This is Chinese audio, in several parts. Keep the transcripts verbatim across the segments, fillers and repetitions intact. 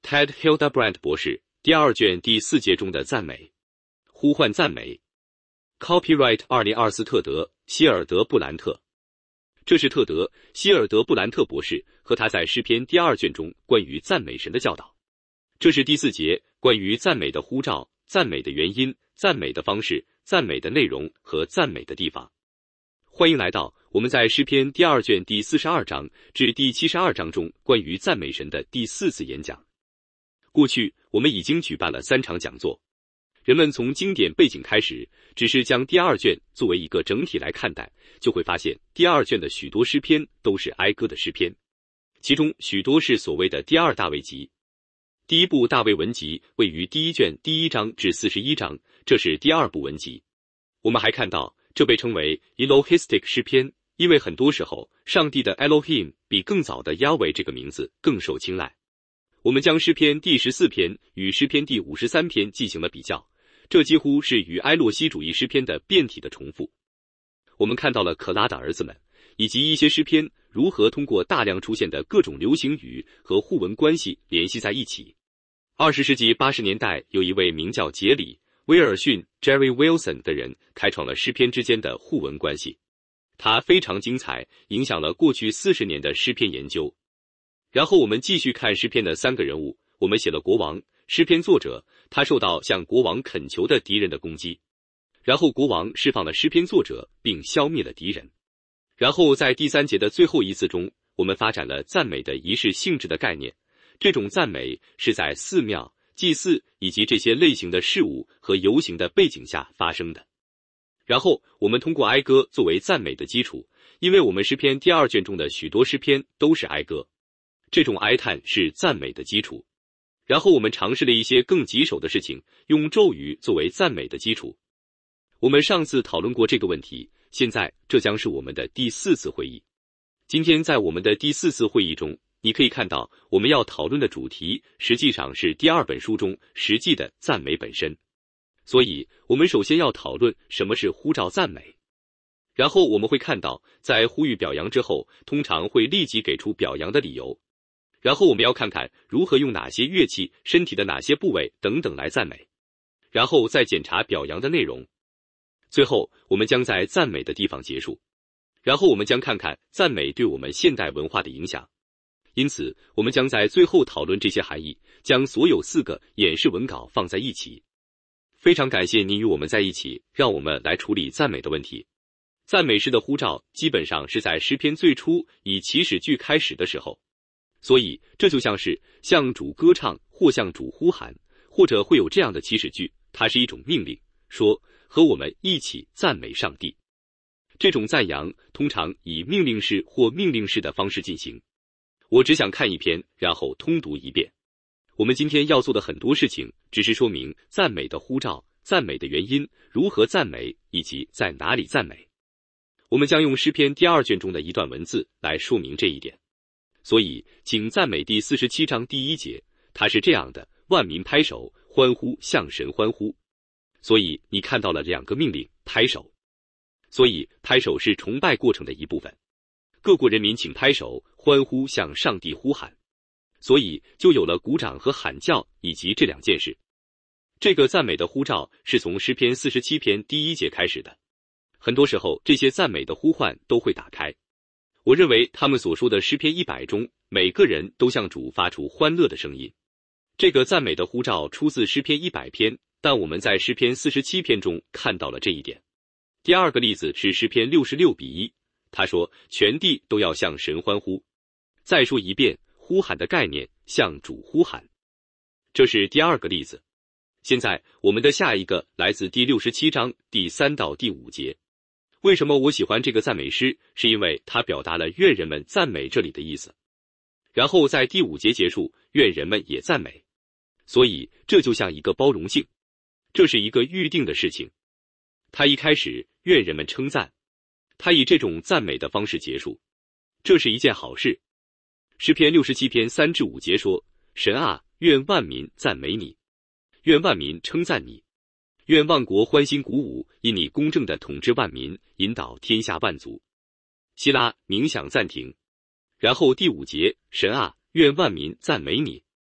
Ted Hildebrand 博士第二卷第四节中的赞美，呼唤赞美。Copyright 二零二四特德希尔德布兰特。这是特德希尔德布兰特博士和他在诗篇第二卷中关于赞美神的教导。这是第四节关于赞美的呼召、赞美的原因、赞美的方式、赞美的内容和赞美的地方。欢迎来到我们在诗篇第二卷第四十二章至第七十二章中关于赞美神的第四次演讲。过去我们已经举办了三场讲座，人们从经典背景开始，只是将第二卷作为一个整体来看待，就会发现第二卷的许多诗篇都是哀歌的诗篇，其中许多是所谓的第二大卫集。第一部大卫文集位于第一卷第一章至四十一章，这是第二部文集。我们还看到这被称为 Elohistic 诗篇，因为很多时候上帝的 Elohim 比更早的 Yahweh 这个名字更受青睐。我们将诗篇第十四篇与诗篇第五十三篇进行了比较，这几乎是与埃洛西主义诗篇的变体的重复。我们看到了可拉的儿子们以及一些诗篇如何通过大量出现的各种流行语和互文关系联系在一起。二十世纪八十年代，有一位名叫杰里·威尔逊 （Jerry Wilson） 的人开创了诗篇之间的互文关系，他非常精彩，影响了过去四十年的诗篇研究。然后我们继续看诗篇的三个人物，我们写了国王，诗篇作者，他受到向国王恳求的敌人的攻击，然后国王释放了诗篇作者并消灭了敌人。然后在第三节的最后一次中，我们发展了赞美的仪式性质的概念，这种赞美是在寺庙、祭祀以及这些类型的事物和游行的背景下发生的。然后我们通过哀歌作为赞美的基础，因为我们诗篇第二卷中的许多诗篇都是哀歌，这种哀叹是赞美的基础。然后我们尝试了一些更棘手的事情，用咒语作为赞美的基础。我们上次讨论过这个问题，现在这将是我们的第四次会议。今天在我们的第四次会议中，你可以看到我们要讨论的主题实际上是第二本书中实际的赞美本身。所以我们首先要讨论什么是呼召赞美。然后我们会看到在呼吁表扬之后，通常会立即给出表扬的理由。然后我们要看看如何用哪些乐器、身体的哪些部位等等来赞美，然后再检查表扬的内容。最后我们将在赞美的地方结束，然后我们将看看赞美对我们现代文化的影响。因此我们将在最后讨论这些含义，将所有四个演示文稿放在一起。非常感谢您与我们在一起，让我们来处理赞美的问题。赞美诗的呼召基本上是在诗篇最初以起始句开始的时候，所以这就像是向主歌唱或向主呼喊，或者会有这样的起始句，它是一种命令，说和我们一起赞美上帝。这种赞扬通常以命令式或命令式的方式进行。我只想看一篇，然后通读一遍。我们今天要做的很多事情，只是说明赞美的呼召、赞美的原因、如何赞美以及在哪里赞美。我们将用诗篇第二卷中的一段文字来说明这一点。所以请赞美第四十七章第一节，它是这样的：万民拍手欢呼，向神欢呼。所以你看到了两个命令，拍手。所以拍手是崇拜过程的一部分。各国人民请拍手欢呼，向上帝呼喊。所以就有了鼓掌和喊叫以及这两件事。这个赞美的呼召是从诗篇四十七篇第一节开始的。很多时候这些赞美的呼唤都会打开。我认为他们所说的诗篇一百中，每个人都向主发出欢乐的声音。这个赞美的呼召出自诗篇一百篇，但我们在诗篇四十七篇中看到了这一点。第二个例子是诗篇六十六比一，他说全地都要向神欢呼。再说一遍，呼喊的概念，向主呼喊。这是第二个例子。现在我们的下一个来自第六十七章第三到第五节。为什么我喜欢这个赞美诗？是因为它表达了愿人们赞美这里的意思。然后在第五节结束，愿人们也赞美。所以这就像一个包容性，这是一个预定的事情。他一开始愿人们称赞，他以这种赞美的方式结束，这是一件好事。诗篇六十七篇三至五节说：神啊，愿万民赞美你，愿万民称赞你，愿万国欢欣鼓舞，因你公正的统治万民，引导天下万族。希拉冥想暂停。然后第五节，神啊，愿万民赞美你，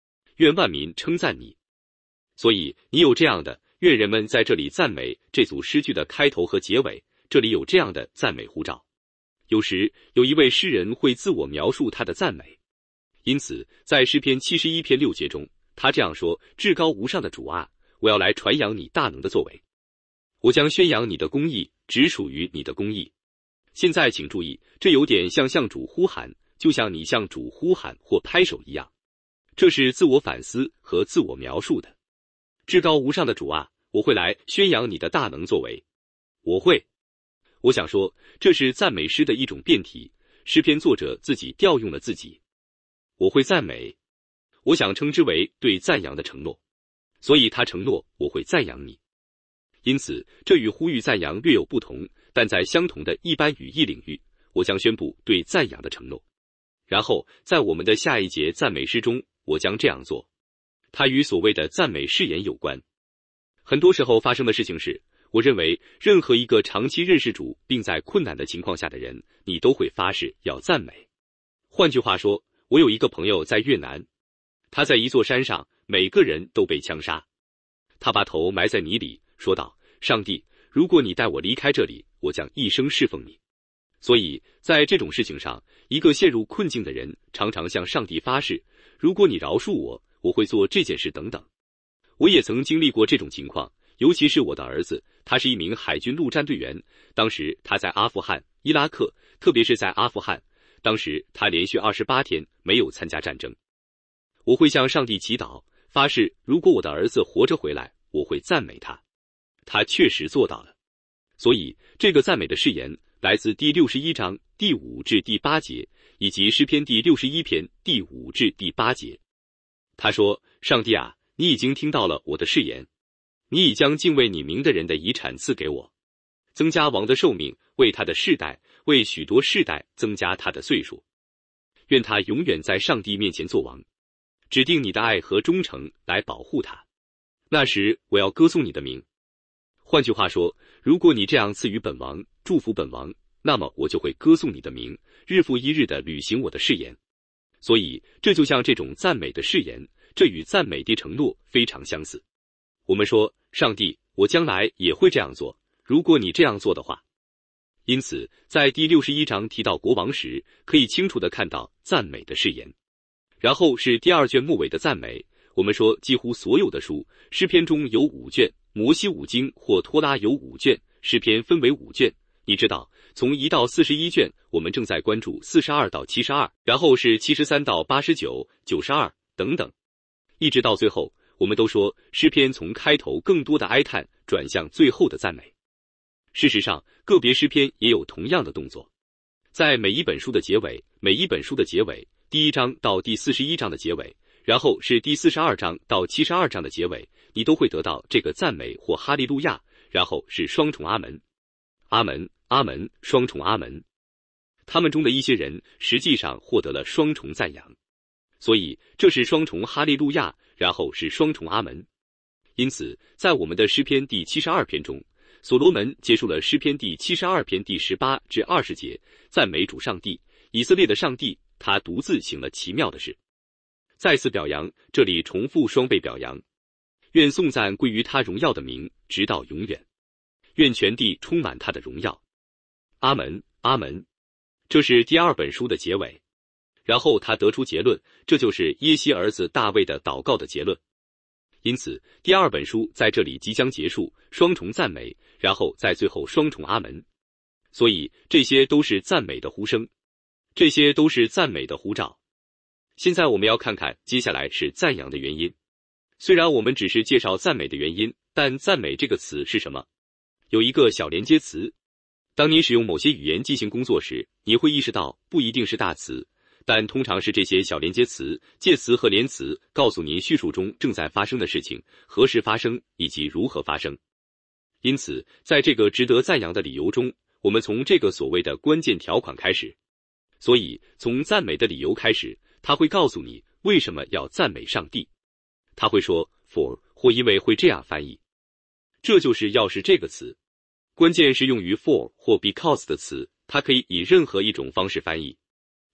愿万民称赞你。所以你有这样的，愿人们在这里赞美这组诗句的开头和结尾，这里有这样的赞美呼召。有时有一位诗人会自我描述他的赞美，因此在诗篇七十一篇六节中，他这样说：至高无上的主啊，我要来传扬你大能的作为，我将宣扬你的公义，只属于你的公义。现在请注意，这有点像向主呼喊，就像你向主呼喊或拍手一样，这是自我反思和自我描述的。至高无上的主啊，我会来宣扬你的大能作为，我会。我想说，这是赞美诗的一种变体，诗篇作者自己调用了自己。我会赞美，我想称之为对赞扬的承诺，所以他承诺我会赞扬你。因此，这与呼吁赞扬略有不同，但在相同的一般语义领域，我将宣布对赞扬的承诺。然后，在我们的下一节赞美诗中，我将这样做。它与所谓的赞美誓言有关。很多时候发生的事情是，我认为任何一个长期认识主并在困难的情况下的人，你都会发誓要赞美。换句话说，我有一个朋友在越南，他在一座山上，每个人都被枪杀，他把头埋在泥里，说道：上帝，如果你带我离开这里，我将一生侍奉你。所以在这种事情上，一个陷入困境的人常常向上帝发誓，如果你饶恕我，我会做这件事等等。我也曾经历过这种情况，尤其是我的儿子，他是一名海军陆战队员，当时他在阿富汗、伊拉克，特别是在阿富汗，当时他连续二十八天没有参加战争。我会向上帝祈祷，发誓如果我的儿子活着回来，我会赞美他。他确实做到了。所以这个赞美的誓言来自第六十一章第五至第八节，以及诗篇第六十一篇第五至第八节。他说：上帝啊，你已经听到了我的誓言，你已将敬畏你名的人的遗产赐给我，增加王的寿命，为他的世代，为许多世代增加他的岁数。愿他永远在上帝面前做王，指定你的爱和忠诚来保护他。那时我要歌颂你的名。换句话说，如果你这样赐予本王，祝福本王，那么我就会歌颂你的名，日复一日地履行我的誓言。所以这就像这种赞美的誓言，这与赞美的承诺非常相似。我们说，上帝，我将来也会这样做，如果你这样做的话。因此在第六十一章提到国王时，可以清楚地看到赞美的誓言。然后是第二卷末尾的赞美。我们说几乎所有的书，诗篇中有五卷，摩西五经或托拉有五卷，诗篇分为五卷。你知道，从一到四十一卷，我们正在关注四十二到七十二，然后是七十三到八十九、九十二等等，一直到最后，我们都说诗篇从开头更多的哀叹转向最后的赞美。事实上，个别诗篇也有同样的动作。在每一本书的结尾，每一本书的结尾，第一章到第四十一章的结尾，然后是第四十二章到七十二章的结尾，你都会得到这个赞美或哈利路亚，然后是双重阿门。阿门，阿门，双重阿门。他们中的一些人实际上获得了双重赞扬，所以这是双重哈利路亚，然后是双重阿门。因此在我们的诗篇第七十二篇中，所罗门结束了诗篇第七十二篇第十八至二十节，赞美主上帝，以色列的上帝，他独自行了奇妙的事。再次表扬，这里重复双倍表扬。愿颂赞归于他荣耀的名，直到永远。愿全地充满他的荣耀。阿门，阿门。这是第二本书的结尾。然后他得出结论，这就是耶西儿子大卫的祷告的结论。因此第二本书在这里即将结束，双重赞美，然后在最后双重阿门。所以这些都是赞美的呼声，这些都是赞美的呼召。现在我们要看看接下来是赞扬的原因。虽然我们只是介绍赞美的原因，但赞美这个词是什么？有一个小连接词。当你使用某些语言进行工作时，你会意识到不一定是大词，但通常是这些小连接词、介词和连词告诉您叙述中正在发生的事情、何时发生以及如何发生。因此在这个值得赞扬的理由中，我们从这个所谓的关键条款开始。所以从赞美的理由开始，他会告诉你为什么要赞美上帝。他会说 for 或因为会这样翻译。这就是要是这个词。关键是用于 for 或 because 的词，它可以以任何一种方式翻译。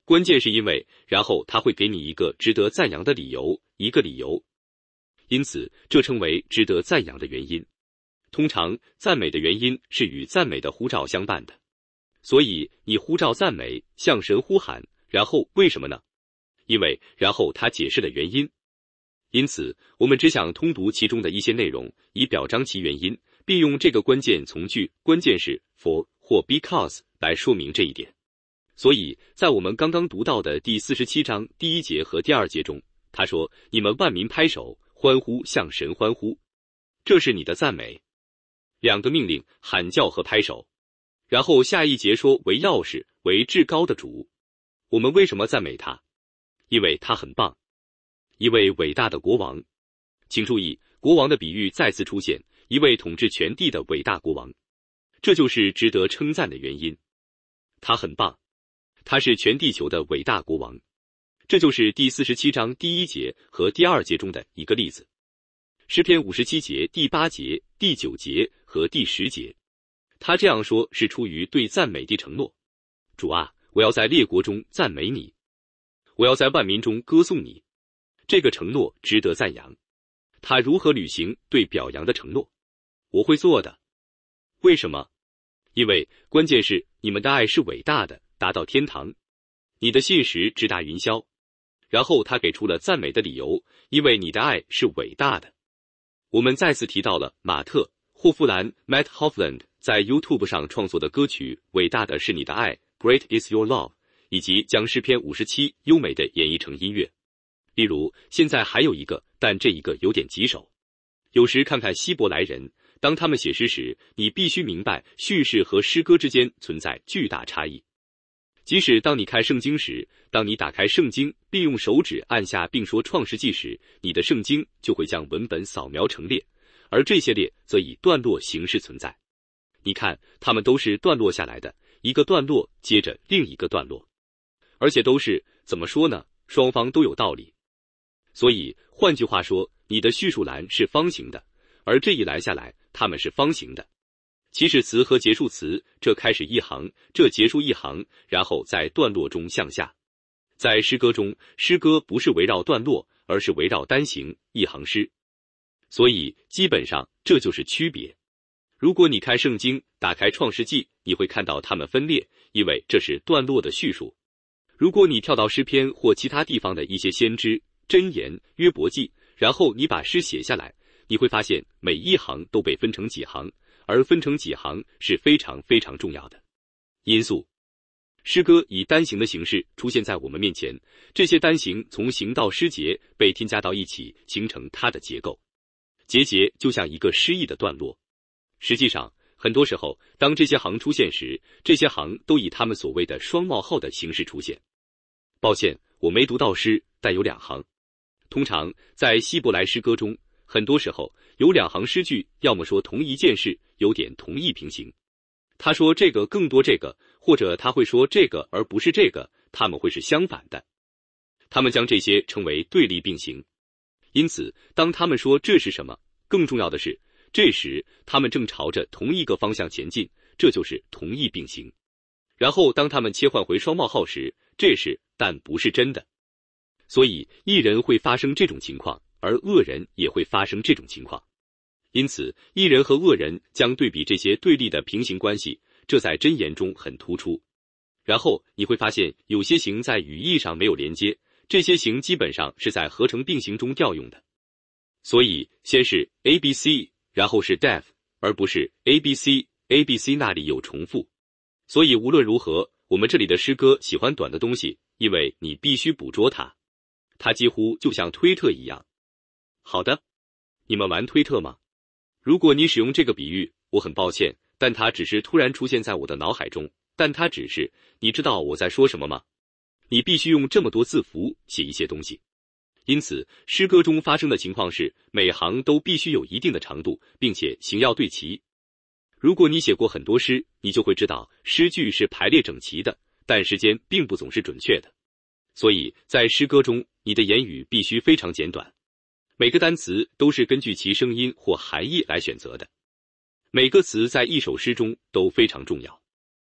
关键是因为，然后他会给你一个值得赞扬的理由，一个理由。因此，这称为值得赞扬的原因。通常，赞美的原因是与赞美的呼召相伴的。所以，你呼召赞美，向神呼喊，然后为什么呢？因为，然后他解释了原因。因此，我们只想通读其中的一些内容，以表彰其原因，并用这个关键从句，关键是 for 或 because 来说明这一点。所以在我们刚刚读到的第四十七章第一节和第二节中，他说：“你们万民拍手欢呼，向神欢呼。”这是你的赞美。两个命令：喊叫和拍手。然后下一节说：“为钥匙，为至高的主。”我们为什么赞美他？因为他很棒，一位伟大的国王。请注意，国王的比喻再次出现，一位统治全地的伟大国王。这就是值得称赞的原因。他很棒。他是全地球的伟大国王，这就是第四十七章第一节和第二节中的一个例子。诗篇五十七节第八节、第九节和第十节，他这样说是出于对赞美的承诺。主啊，我要在列国中赞美你，我要在万民中歌颂你。这个承诺值得赞扬。他如何履行对表扬的承诺？我会做的。为什么？因为关键是你们的爱是伟大的，达到天堂，你的信实直达云霄。然后他给出了赞美的理由，因为你的爱是伟大的。我们再次提到了马特·霍夫兰 Matt Hofland 在 YouTube 上创作的歌曲《伟大的是你的爱》Great is your love， 以及将诗篇五十七优美的演绎成音乐。例如，现在还有一个，但这一个有点棘手。有时看看希伯来人，当他们写诗时，你必须明白叙事和诗歌之间存在巨大差异。即使当你看圣经时，当你打开圣经并用手指按下并说创世纪时，你的圣经就会将文本扫描成列，而这些列则以段落形式存在。你看，它们都是段落下来的，一个段落接着另一个段落，而且都是，怎么说呢？双方都有道理。所以，换句话说，你的叙述栏是方形的，而这一栏下来，它们是方形的。起始词和结束词，这开始一行，这结束一行，然后在段落中向下。在诗歌中，诗歌不是围绕段落，而是围绕单行一行诗。所以，基本上这就是区别。如果你看圣经，打开创世纪，你会看到它们分裂，因为这是段落的叙述。如果你跳到诗篇或其他地方的一些先知、箴言、约伯记，然后你把诗写下来，你会发现每一行都被分成几行，而分成几行是非常非常重要的因素。诗歌以单行的形式出现在我们面前，这些单行从行到诗节被添加到一起，形成它的结构。节节就像一个诗意的段落。实际上，很多时候，当这些行出现时，这些行都以他们所谓的双冒号的形式出现。抱歉，我没读到诗，但有两行。通常在希伯来诗歌中，很多时候有两行诗句，要么说同一件事，有点同义平行。他说这个更多这个，或者他会说这个而不是这个，他们会是相反的。他们将这些称为对立并行。因此，当他们说这是什么，更重要的是，这时他们正朝着同一个方向前进，这就是同义并行。然后当他们切换回双冒号时，这是但不是真的。所以一人会发生这种情况，而恶人也会发生这种情况。因此，义人和恶人将对比这些对立的平行关系，这在箴言中很突出。然后你会发现，有些形在语义上没有连接，这些形基本上是在合成并行中调用的。所以，先是 A B C， 然后是 def， 而不是 A B C，A B C 那里有重复。所以无论如何，我们这里的诗歌喜欢短的东西，因为你必须捕捉它。它几乎就像推特一样。好的，你们玩推特吗？如果你使用这个比喻，我很抱歉，但它只是突然出现在我的脑海中，但它只是，你知道我在说什么吗？你必须用这么多字符写一些东西。因此，诗歌中发生的情况是，每行都必须有一定的长度，并且形要对齐。如果你写过很多诗，你就会知道，诗句是排列整齐的，但时间并不总是准确的。所以在诗歌中，你的言语必须非常简短。每个单词都是根据其声音或含义来选择的。每个词在一首诗中都非常重要。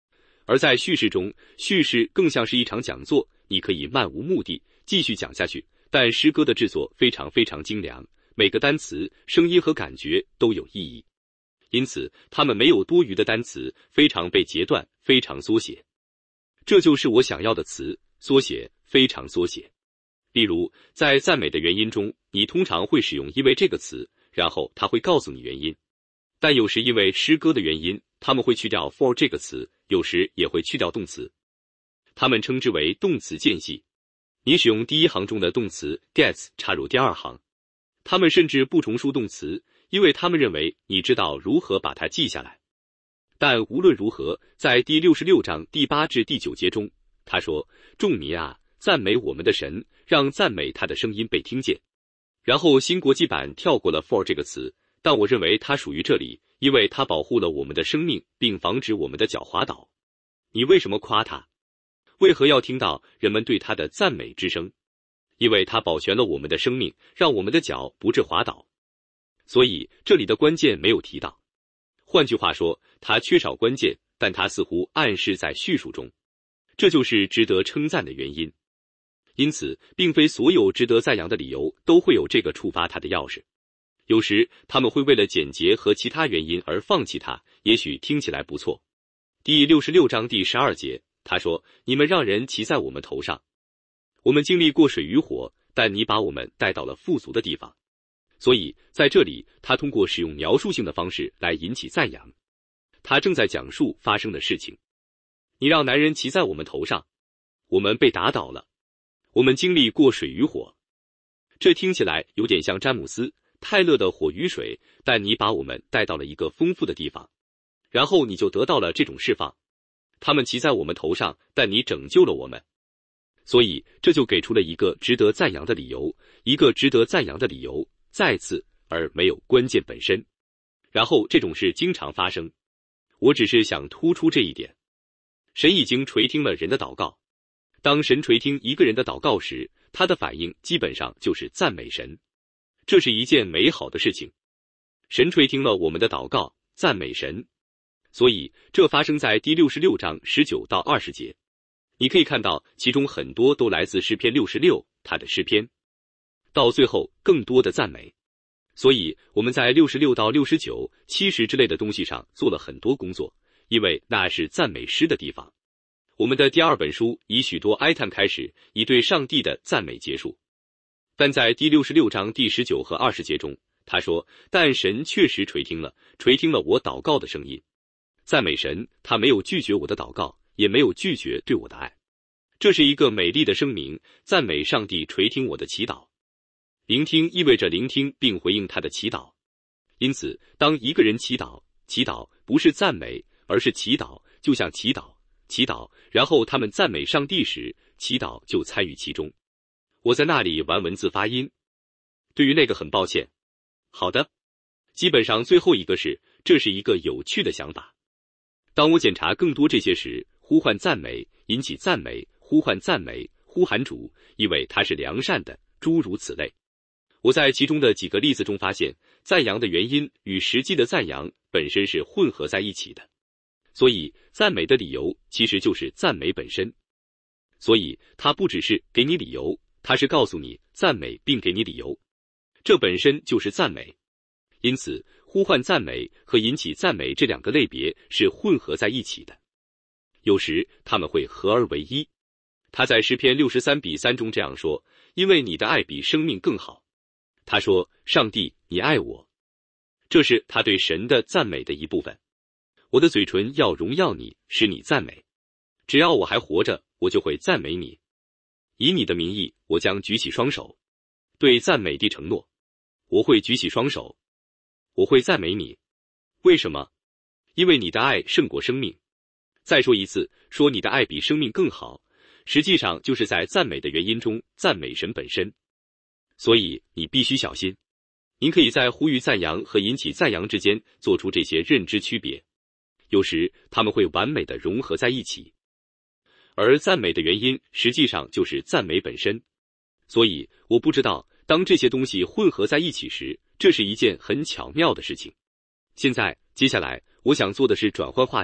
而在叙事中，叙事更像是一场讲座，你可以漫无目的继续讲下去，但诗歌的制作非常非常精良，每个单词、声音和感觉都有意义，因此它们没有多余的单词，非常被截断，非常缩写。这就是我想要的词，缩写，非常缩写。例如，在赞美的原因中，你通常会使用因为这个词，然后它会告诉你原因。但有时因为诗歌的原因，他们会去掉 for 这个词，有时也会去掉动词。他们称之为动词间隙。你使用第一行中的动词 gets 插入第二行。他们甚至不重述动词，因为他们认为你知道如何把它记下来。但无论如何，在第六十六章第八至第九节中，他说：“众民啊，赞美我们的神，让赞美他的声音被听见。”然后新国际版跳过了 for 这个词，但我认为它属于这里，因为它保护了我们的生命，并防止我们的脚滑倒。你为什么夸他？为何要听到人们对他的赞美之声？因为他保全了我们的生命，让我们的脚不致滑倒。所以这里的关键没有提到。换句话说，它缺少关键，但它似乎暗示在叙述中。这就是值得称赞的原因。因此，并非所有值得赞扬的理由都会有这个触发它的钥匙。有时他们会为了简洁和其他原因而放弃它，也许听起来不错。第六十六章第十二节，他说：“你们让人骑在我们头上。我们经历过水与火，但你把我们带到了富足的地方。”所以在这里，他通过使用描述性的方式来引起赞扬。他正在讲述发生的事情。你让男人骑在我们头上，我们被打倒了，我们经历过水与火。这听起来有点像詹姆斯·泰勒的火与水，但你把我们带到了一个丰富的地方，然后你就得到了这种释放。他们骑在我们头上，但你拯救了我们。所以这就给出了一个值得赞扬的理由，一个值得赞扬的理由，再次，而没有关键本身。然后这种事经常发生。我只是想突出这一点。神已经垂听了人的祷告。当神垂听一个人的祷告时，他的反应基本上就是赞美神。这是一件美好的事情。神垂听了我们的祷告，赞美神。所以这发生在第六十六章十九到二十节。你可以看到其中很多都来自诗篇六十六，他的诗篇。到最后更多的赞美。所以我们在六十六到六十九、七十之类的东西上做了很多工作，因为那是赞美诗的地方。我们的第二本书以许多哀叹开始，以对上帝的赞美结束。但在第六十六章第十九和二十节中，他说：“但神确实垂听了，垂听了我祷告的声音。赞美神，他没有拒绝我的祷告，也没有拒绝对我的爱。这是一个美丽的声明，赞美上帝垂听我的祈祷。聆听意味着聆听并回应他的祈祷。因此，当一个人祈祷，祈祷不是赞美，而是祈祷，就像祈祷，祈祷，然后他们赞美上帝时，祈祷就参与其中。我在那里玩文字发音。对于那个很抱歉。好的。基本上最后一个是，这是一个有趣的想法。当我检查更多这些时，呼唤赞美，引起赞美，呼唤赞美，呼喊主，因为他是良善的，诸如此类。我在其中的几个例子中发现，赞扬的原因与实际的赞扬本身是混合在一起的。所以赞美的理由其实就是赞美本身。所以它不只是给你理由，它是告诉你赞美并给你理由。这本身就是赞美。因此呼唤赞美和引起赞美这两个类别是混合在一起的。有时他们会合而为一。他在诗篇六十三比三中这样说：因为你的爱比生命更好。他说：上帝，你爱我。这是他对神的赞美的一部分。我的嘴唇要荣耀你，使你赞美。只要我还活着，我就会赞美你。以你的名义，我将举起双手。对赞美的承诺。我会举起双手。我会赞美你。为什么？因为你的爱胜过生命。再说一次，说你的爱比生命更好，实际上就是在赞美的原因中赞美神本身。所以你必须小心。您可以在呼吁赞扬和引起赞扬之间做出这些认知区别。有时他们会完美的融合在一起。而赞美的原因实际上就是赞美本身。所以我不知道，当这些东西混合在一起时，这是一件很巧妙的事情。现在接下来我想做的是转换话题，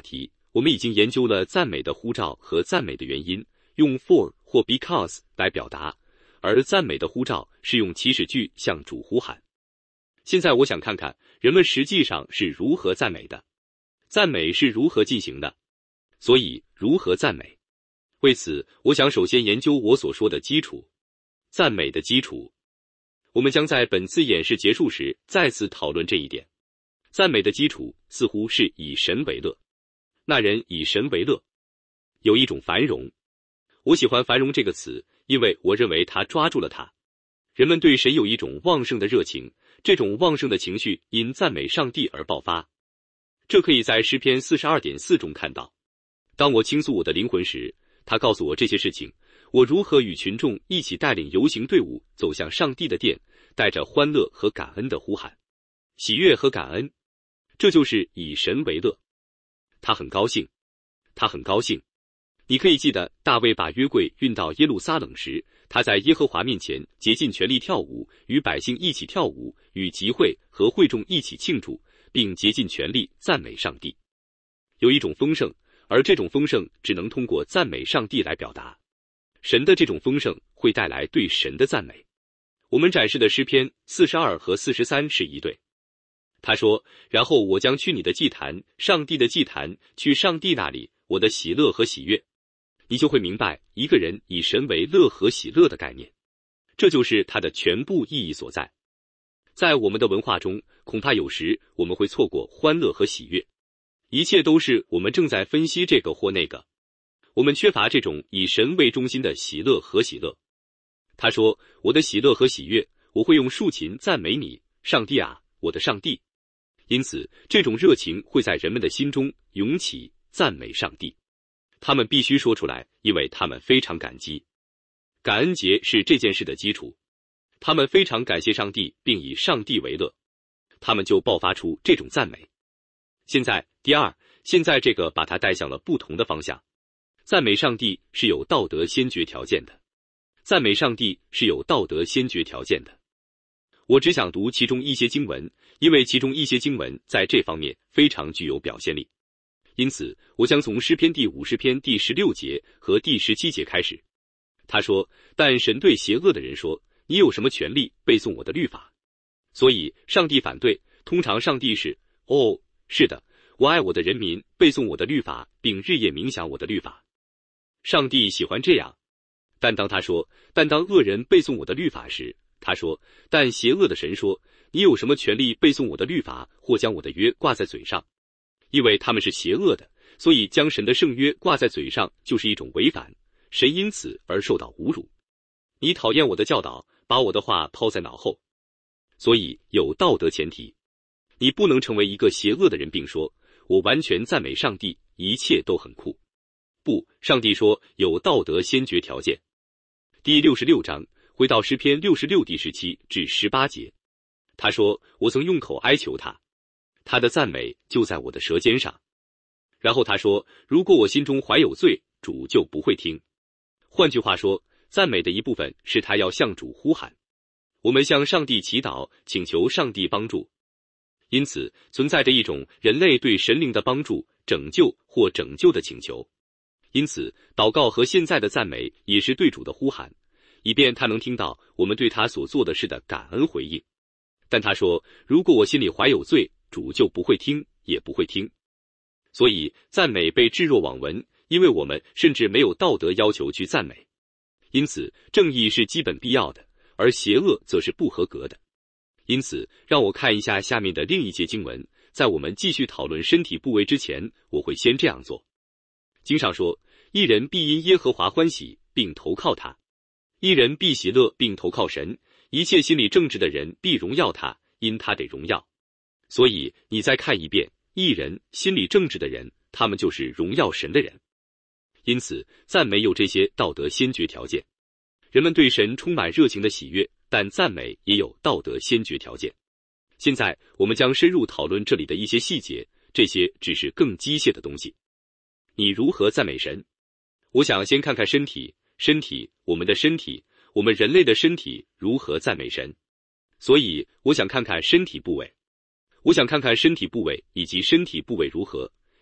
我们已经研究了赞美的呼召和赞美的原因，用 for 或 because 来表达，而赞美的呼召是用祈使句向主呼喊。现在我想看看人们实际上是如何赞美的，赞美是如何进行的，所以如何赞美。为此，我想首先研究我所说的基础，赞美的基础。我们将在本次演示结束时再次讨论这一点。赞美的基础似乎是以神为乐。那人以神为乐，有一种繁荣。我喜欢繁荣这个词，因为我认为它抓住了它。人们对神有一种旺盛的热情，这种旺盛的情绪因赞美上帝而爆发。这可以在诗篇 四十二点四 中看到。当我倾诉我的灵魂时，他告诉我这些事情，我如何与群众一起带领游行队伍走向上帝的殿，带着欢乐和感恩的呼喊，喜悦和感恩，这就是以神为乐。他很高兴，他很高兴。你可以记得大卫把约柜运到耶路撒冷时，他在耶和华面前竭尽全力跳舞，与百姓一起跳舞，与集会和会众一起庆祝，并竭尽全力赞美上帝。有一种丰盛，而这种丰盛只能通过赞美上帝来表达。神的这种丰盛会带来对神的赞美。我们展示的诗篇四十二和四十三是一对。他说，然后我将去你的祭坛，上帝的祭坛，去上帝那里，我的喜乐和喜悦。你就会明白一个人以神为乐和喜乐的概念，这就是它的全部意义所在。在我们的文化中，恐怕有时我们会错过欢乐和喜悦，一切都是我们正在分析这个或那个，我们缺乏这种以神为中心的喜乐和喜乐。他说，我的喜乐和喜悦，我会用竖琴赞美你，上帝啊，我的上帝。因此，这种热情会在人们的心中涌起，赞美上帝。他们必须说出来，因为他们非常感激。感恩节是这件事的基础。他们非常感谢上帝，并以上帝为乐，他们就爆发出这种赞美。现在，第二，现在这个把它带向了不同的方向。赞美上帝是有道德先决条件的。赞美上帝是有道德先决条件的。我只想读其中一些经文，因为其中一些经文在这方面非常具有表现力。因此，我将从诗篇第五十篇第十六节和第十七节开始。他说，但神对邪恶的人说，你有什么权利背诵我的律法？所以，上帝反对。通常上帝是，哦，是的，我爱我的人民，背诵我的律法，并日夜冥想我的律法。上帝喜欢这样。但当他说，但当恶人背诵我的律法时，他说，但邪恶的神说，你有什么权利背诵我的律法，或将我的约挂在嘴上？因为他们是邪恶的，所以将神的圣约挂在嘴上就是一种违反，神因此而受到侮辱。你讨厌我的教导，把我的话抛在脑后。所以有道德前提，你不能成为一个邪恶的人并说，我完全赞美上帝，一切都很酷。不，上帝说有道德先决条件。第六十六章，回到诗篇六十六第十七至十八节。他说，我曾用口哀求他，他的赞美就在我的舌尖上。然后他说，如果我心中怀有罪，主就不会听。换句话说，赞美的一部分是他要向主呼喊。我们向上帝祈祷，请求上帝帮助。因此，存在着一种人类对神灵的帮助、拯救或拯救的请求。因此，祷告和现在的赞美也是对主的呼喊，以便他能听到我们对他所做的事的感恩回应。但他说，如果我心里怀有罪，主就不会听，也不会听。所以，赞美被置若罔闻，因为我们甚至没有道德要求去赞美。因此，正义是基本必要的，而邪恶则是不合格的。因此，让我看一下下面的另一节经文。在我们继续讨论身体部位之前，我会先这样做。经上说，一人必因耶和华欢喜，并投靠他；一人必喜乐，并投靠神。一切心里正直的人必荣耀他，因他得荣耀。所以，你再看一遍，一人心里正直的人，他们就是荣耀神的人。因此，赞美有这些道德先决条件。人们对神充满热情的喜悦，但赞美也有道德先决条件。现在，我们将深入讨论这里的一些细节，这些只是更机械的东西。你如何赞美神？我想先看看身体，身体，我们的身体，我们人类的身体如何赞美神。所以，我想看看身体部位。我想看看身体部位以及身体部位如何，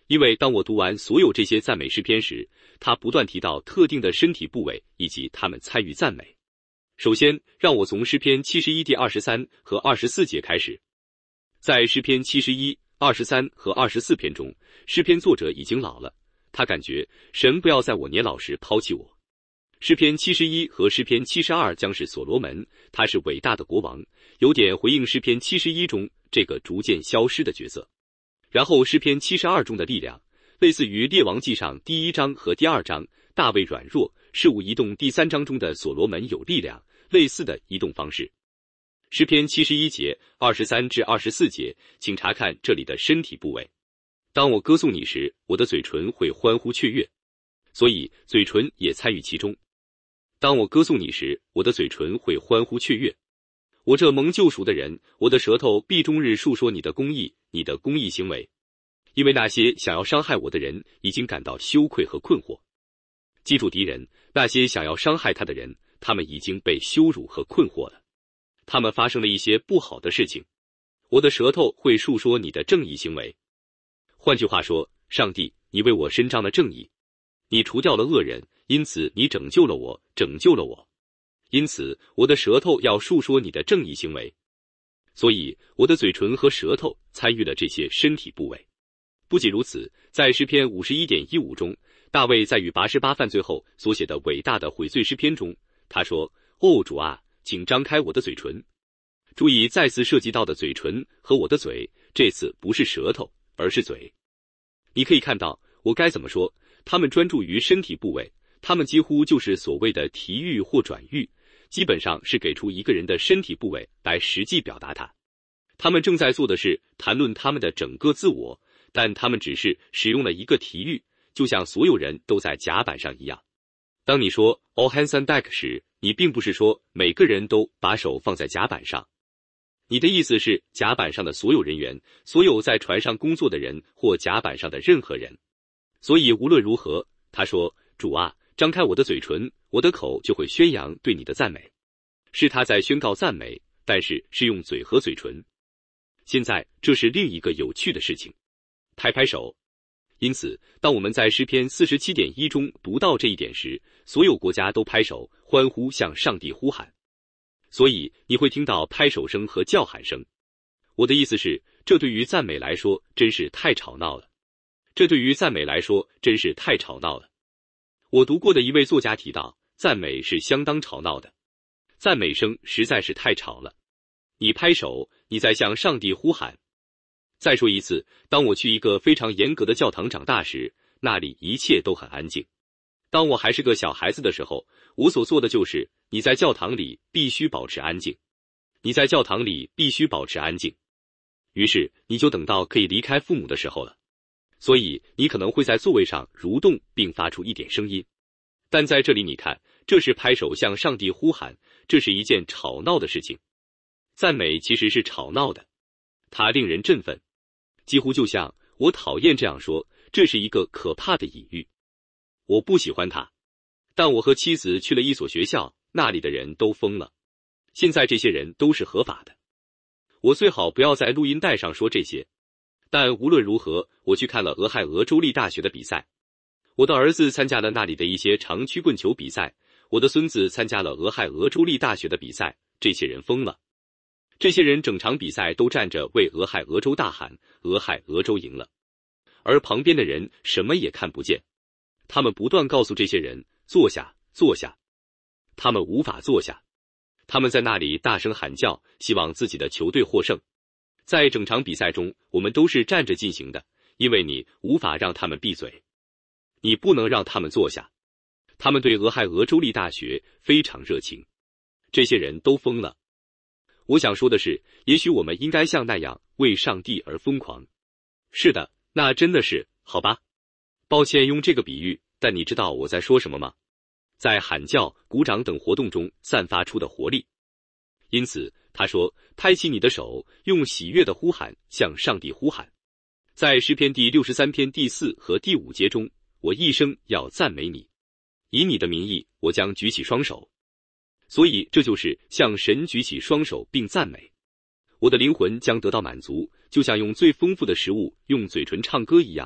因为当我读完所有这些赞美诗篇时，他不断提到特定的身体部位以及他们参与赞美。首先，让我从诗篇七十一第二十三和二十四节开始。在诗篇七十一、二十三和二十四篇中，诗篇作者已经老了，他感觉神不要在我年老时抛弃我。诗篇七十一和诗篇七十二将是所罗门，他是伟大的国王，有点回应诗篇七十一中这个逐渐消失的角色。然后诗篇七十二中的力量，类似于列王记上第一章和第二章大卫软弱事物移动第三章中的所罗门有力量，类似的移动方式。诗篇七十一节二十三至二十四节，请查看这里的身体部位。当我歌颂你时，我的嘴唇会欢呼雀跃，所以嘴唇也参与其中。当我歌颂你时，我的嘴唇会欢呼雀跃。我这蒙救赎的人，我的舌头必终日述说你的公义，你的公义行为。因为那些想要伤害我的人已经感到羞愧和困惑。记住敌人，那些想要伤害他的人，他们已经被羞辱和困惑了。他们发生了一些不好的事情。我的舌头会述说你的正义行为。换句话说，上帝，你为我伸张了正义，你除掉了恶人，因此你拯救了我，拯救了我。因此，我的舌头要述说你的正义行为。所以，我的嘴唇和舌头参与了这些身体部位。不仅如此，在诗篇 五十一点一五 中，大卫在与拔示巴犯罪后所写的伟大的悔罪诗篇中，他说：哦，主啊，请张开我的嘴唇。注意，再次涉及到的嘴唇和我的嘴，这次不是舌头，而是嘴。你可以看到，我该怎么说？他们专注于身体部位，他们几乎就是所谓的提喻或转喻，基本上是给出一个人的身体部位来实际表达他。他们正在做的是谈论他们的整个自我，但他们只是使用了一个提喻，就像所有人都在甲板上一样。当你说 all hands on deck 时，你并不是说每个人都把手放在甲板上，你的意思是甲板上的所有人员，所有在船上工作的人或甲板上的任何人。所以无论如何，他说：主啊，张开我的嘴唇，我的口就会宣扬对你的赞美。是他在宣告赞美，但是是用嘴和嘴唇。现在这是另一个有趣的事情，拍拍手。因此，当我们在诗篇 四十七点一 中读到这一点时，所有国家都拍手欢呼，向上帝呼喊。所以你会听到拍手声和叫喊声。我的意思是，这对于赞美来说真是太吵闹了。这对于赞美来说真是太吵闹了。我读过的一位作家提到，赞美是相当吵闹的，赞美声实在是太吵了。你拍手，你在向上帝呼喊。再说一次，当我去一个非常严格的教堂长大时，那里一切都很安静。当我还是个小孩子的时候，我所做的就是，你在教堂里必须保持安静。你在教堂里必须保持安静。于是，你就等到可以离开父母的时候了。所以，你可能会在座位上蠕动并发出一点声音。但在这里你看，这是拍手向上帝呼喊，这是一件吵闹的事情。赞美其实是吵闹的，它令人振奋。几乎就像，我讨厌这样说，这是一个可怕的隐喻。我不喜欢它。但我和妻子去了一所学校，那里的人都疯了。现在这些人都是合法的。我最好不要在录音带上说这些。但无论如何，我去看了俄亥俄州立大学的比赛。我的儿子参加了那里的一些长曲棍球比赛，我的孙子参加了俄亥俄州立大学的比赛。这些人疯了。这些人整场比赛都站着为俄亥俄州大喊，俄亥俄州赢了。而旁边的人什么也看不见。他们不断告诉这些人，坐下，坐下。他们无法坐下。他们在那里大声喊叫，希望自己的球队获胜。在整场比赛中，我们都是站着进行的，因为你无法让他们闭嘴。你不能让他们坐下。他们对俄亥俄州立大学非常热情。这些人都疯了。我想说的是，也许我们应该像那样为上帝而疯狂。是的，那真的是，好吧。抱歉用这个比喻，但你知道我在说什么吗？在喊叫、鼓掌等活动中散发出的活力。因此，他说，拍起你的手，用喜悦的呼喊向上帝呼喊。在诗篇第六十三篇第四和第五节中，我一生要赞美你。以你的名义，我将举起双手。所以这就是向神举起双手并赞美。我的灵魂将得到满足，就像用最丰富的食物用嘴唇唱歌一样，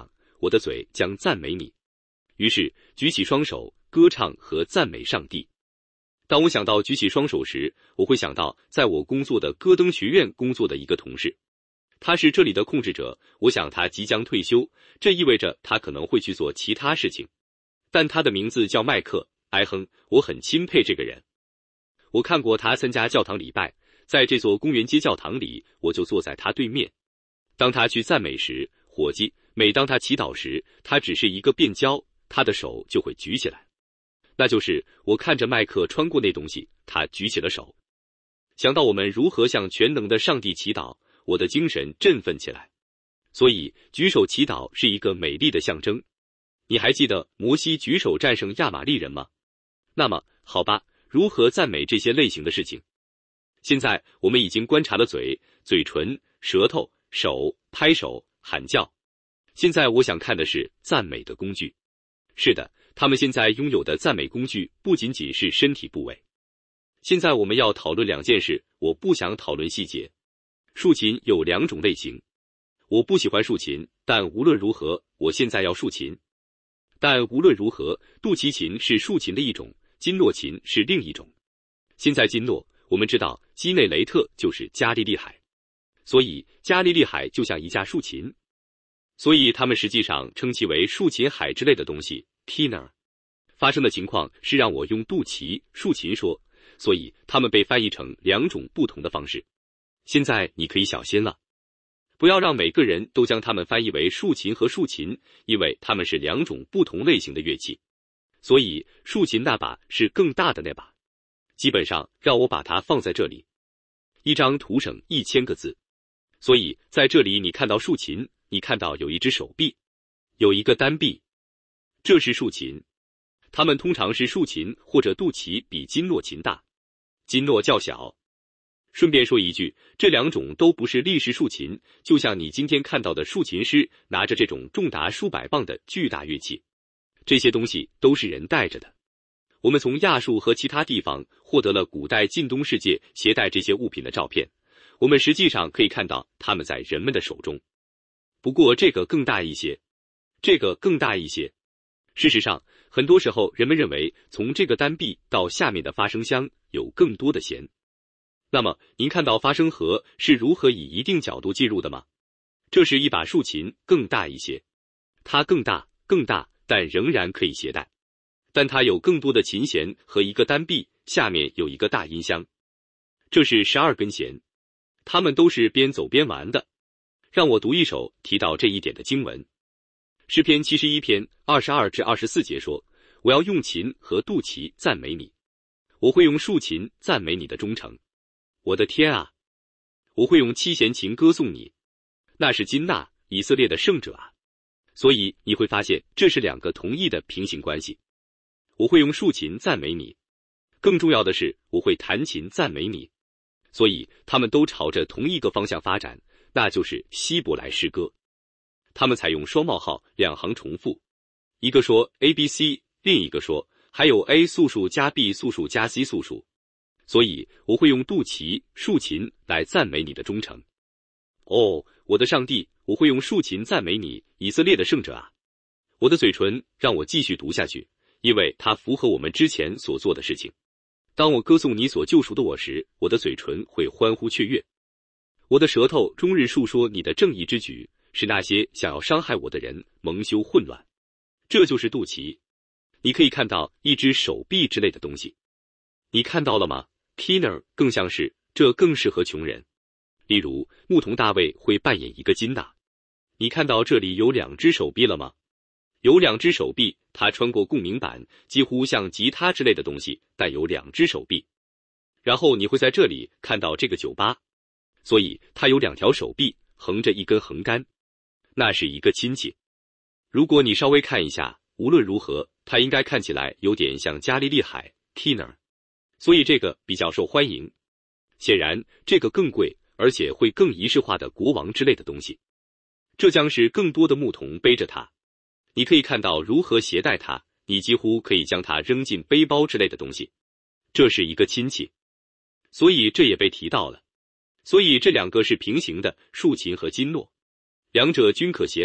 我的嘴将赞美你。于是举起双手，歌唱和赞美上帝。当我想到举起双手时，我会想到在我工作的戈登学院工作的一个同事，他是这里的控制者，我想他即将退休，这意味着他可能会去做其他事情。但他的名字叫麦克·埃亨，我很钦佩这个人。我看过他参加教堂礼拜，在这座公园街教堂里，我就坐在他对面。当他去赞美时，伙计，每当他祈祷时，他只是一个变焦，他的手就会举起来。那就是我看着麦克穿过那东西，他举起了手。想到我们如何向全能的上帝祈祷，我的精神振奋起来。所以举手祈祷是一个美丽的象征。你还记得摩西举手战胜亚玛力人吗？那么好吧，如何赞美这些类型的事情？现在我们已经观察了嘴、嘴唇、舌头、手、拍手、喊叫。现在我想看的是赞美的工具。是的，他们现在拥有的赞美工具不仅仅是身体部位。现在我们要讨论两件事，我不想讨论细节。竖琴有两种类型。我不喜欢竖琴，但无论如何，我现在要竖琴。但无论如何，肚脐琴是竖琴的一种，金诺琴是另一种。现在金诺，我们知道基内雷特就是加利利海，所以加利利海就像一架竖琴，所以他们实际上称其为竖琴海之类的东西 Tenor。 发生的情况是让我用肚脐竖琴说，所以他们被翻译成两种不同的方式。现在你可以小心了，不要让每个人都将它们翻译为竖琴和竖琴，因为它们是两种不同类型的乐器。所以竖琴那把是更大的那把。基本上让我把它放在这里。一张图省一千个字。所以在这里你看到竖琴，你看到有一只手臂，有一个单臂，这是竖琴。它们通常是竖琴或者肚脐比金诺琴大，金诺较小。顺便说一句，这两种都不是立式竖琴，就像你今天看到的竖琴师拿着这种重达数百磅的巨大乐器，这些东西都是人带着的。我们从亚述和其他地方获得了古代近东世界携带这些物品的照片，我们实际上可以看到它们在人们的手中。不过这个更大一些，这个更大一些。事实上，很多时候人们认为从这个单臂到下面的发声箱有更多的弦。那么您看到发声盒是如何以一定角度进入的吗？这是一把竖琴更大一些，它更大更大，但仍然可以携带。但它有更多的琴弦和一个单臂，下面有一个大音箱。这是十二根弦，它们都是边走边玩的。让我读一首提到这一点的经文。诗篇七十一篇二十二至二十四节说，我要用琴和肚脐赞美你，我会用竖琴赞美你的忠诚。我的天啊，我会用七弦琴歌颂你，那是金纳，以色列的圣者啊。所以你会发现这是两个同义的平行关系。我会用竖琴赞美你，更重要的是我会弹琴赞美你，所以他们都朝着同一个方向发展，那就是希伯来诗歌。他们采用双冒号，两行重复，一个说 A B C， 另一个说还有 A 素数加 B 素数加 C 素数。所以我会用肚脐竖琴来赞美你的忠诚。哦，我的上帝，我会用竖琴赞美你，以色列的圣者啊。我的嘴唇让我继续读下去，因为它符合我们之前所做的事情。当我歌颂你所救赎的我时，我的嘴唇会欢呼雀跃。我的舌头终日述说你的正义之举，使那些想要伤害我的人蒙羞混乱。这就是肚脐。你可以看到一只手臂之类的东西。你看到了吗？ Tenor 更像是，这更适合穷人。例如，牧童大卫会扮演一个金纳。你看到这里有两只手臂了吗？有两只手臂，它穿过共鸣板，几乎像吉他之类的东西，但有两只手臂。然后你会在这里看到这个酒吧，所以它有两条手臂，横着一根横杆，那是一个亲戚。如果你稍微看一下，无论如何，它应该看起来有点像加利利海 Tenor， 所以这个比较受欢迎。显然，这个更贵，而且会更仪式化的国王之类的东西。这将是更多的牧童背着它。你可以看到如何携带它，你几乎可以将它扔进背包之类的东西。这是一个亲戚，所以这也被提到了。所以这两个是平行的，竖琴和金诺，两者均可携带，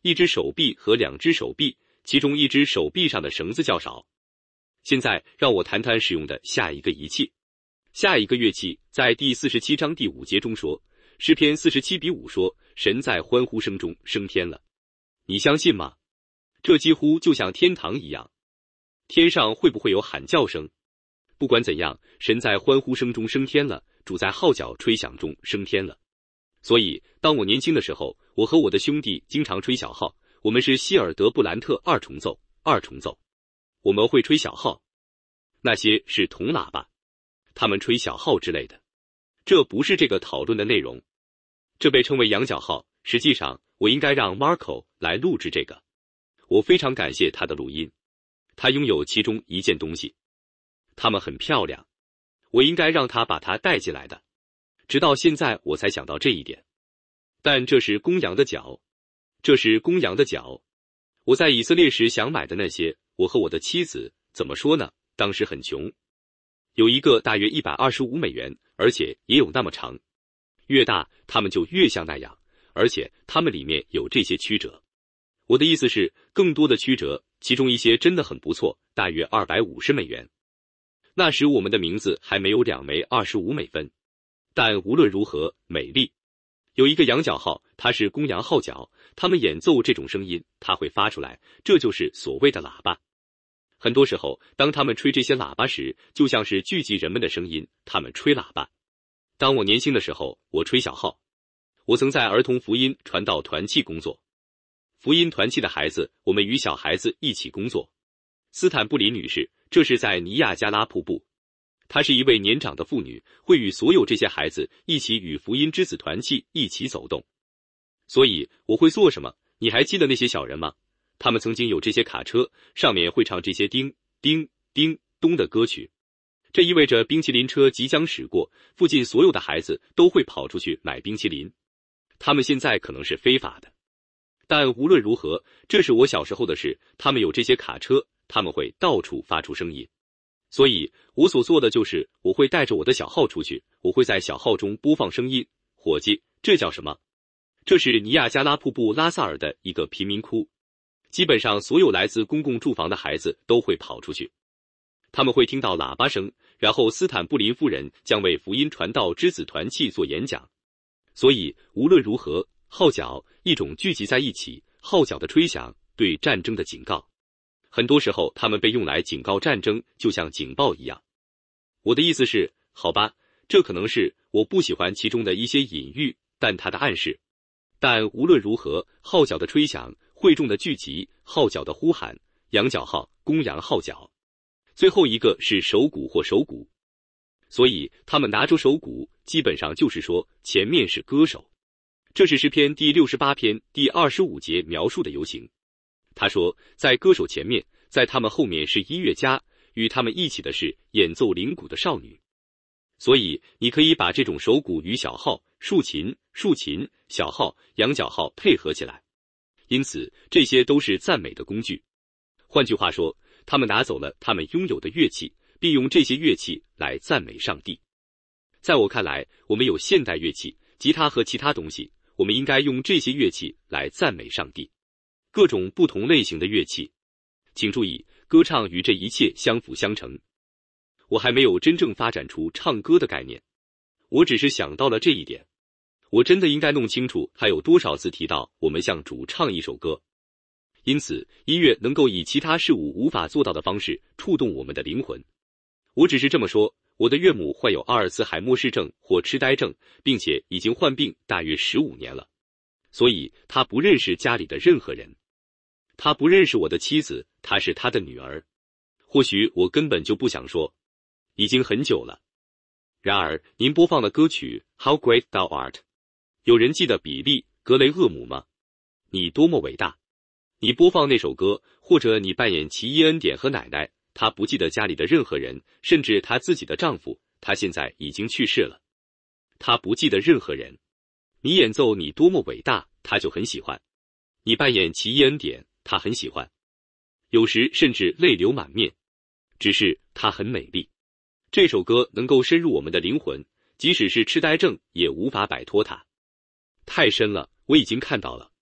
一只手臂和两只手臂，其中一只手臂上的绳子较少。现在让我谈谈使用的下一个仪器。下一个乐器在第四十七章第五节中说，诗篇四十七比五说，神在欢呼声中升天了。你相信吗？这几乎就像天堂一样。天上会不会有喊叫声？不管怎样，神在欢呼声中升天了，主在号角吹响中升天了。所以当我年轻的时候，我和我的兄弟经常吹小号，我们是希尔德布兰特二重奏，二重奏。我们会吹小号，那些是铜喇叭，他们吹小号之类的。这不是这个讨论的内容。这被称为羊角号，实际上我应该让 Marco 来录制这个。我非常感谢他的录音，他拥有其中一件东西，它们很漂亮，我应该让他把它带进来的。直到现在我才想到这一点。但这是公羊的角，这是公羊的角。我在以色列时想买的那些，我和我的妻子怎么说呢？当时很穷，有一个大约一百二十五美元，而且也有那么长，越大它们就越像那样，而且它们里面有这些曲折。我的意思是，更多的曲折，其中一些真的很不错，大约二百五十美元。那时我们的名字还没有两枚二十五美分，但无论如何美丽。有一个羊角号，它是公羊号角，他们演奏这种声音，它会发出来，这就是所谓的喇叭。很多时候，当他们吹这些喇叭时，就像是聚集人们的声音，他们吹喇叭。当我年轻的时候，我吹小号。我曾在儿童福音传道团契工作。福音团契的孩子，我们与小孩子一起工作。斯坦布里女士，这是在尼亚加拉瀑布。她是一位年长的妇女，会与所有这些孩子一起与福音之子团契一起走动。所以我会做什么？你还记得那些小人吗？他们曾经有这些卡车，上面会唱这些叮叮叮咚的歌曲。这意味着冰淇淋车即将驶过，附近所有的孩子都会跑出去买冰淇淋。他们现在可能是非法的，但无论如何，这是我小时候的事。他们有这些卡车，他们会到处发出声音。所以我所做的就是，我会带着我的小号出去，我会在小号中播放声音。伙计，这叫什么？这是尼亚加拉瀑布拉萨尔的一个贫民窟。基本上所有来自公共住房的孩子都会跑出去，他们会听到喇叭声，然后斯坦布林夫人将为福音传道之子团契做演讲。所以无论如何，号角，一种聚集在一起，号角的吹响，对战争的警告。很多时候他们被用来警告战争，就像警报一样。我的意思是，好吧，这可能是我不喜欢其中的一些隐喻，但它的暗示。但无论如何，号角的吹响，会众的聚集，号角的呼喊，羊角号，公羊号角。最后一个是手鼓或手鼓。所以他们拿着手鼓，基本上就是说前面是歌手。这是诗篇第六十八篇第二十五节描述的游行。他说，在歌手前面，在他们后面是音乐家，与他们一起的是演奏铃鼓的少女。所以你可以把这种手鼓与小号、竖琴、竖琴、小号、羊角号配合起来。因此这些都是赞美的工具。换句话说，他们拿走了他们拥有的乐器，并用这些乐器来赞美上帝。在我看来，我们有现代乐器，吉他和其他东西，我们应该用这些乐器来赞美上帝。各种不同类型的乐器，请注意，歌唱与这一切相辅相成。我还没有真正发展出唱歌的概念，我只是想到了这一点。我真的应该弄清楚还有多少次提到我们向主唱一首歌。因此，音乐能够以其他事物无法做到的方式触动我们的灵魂。我只是这么说。我的岳母患有阿尔茨海默氏症或痴呆症，并且已经患病大约十五年了，所以他不认识家里的任何人。他不认识我的妻子，她是他的女儿。或许我根本就不想说，已经很久了。然而，您播放的歌曲 How Great Thou Art， 有人记得比利·格雷厄姆吗？你多么伟大！你播放那首歌，或者你扮演奇异恩典和奶奶。她不记得家里的任何人，甚至她自己的丈夫，他现在已经去世了。她不记得任何人。你演奏你多么伟大，她就很喜欢。你扮演奇异恩典，她很喜欢。有时甚至泪流满面。只是她很美丽。这首歌能够深入我们的灵魂，即使是痴呆症也无法摆脱它。太深了，我已经看到了。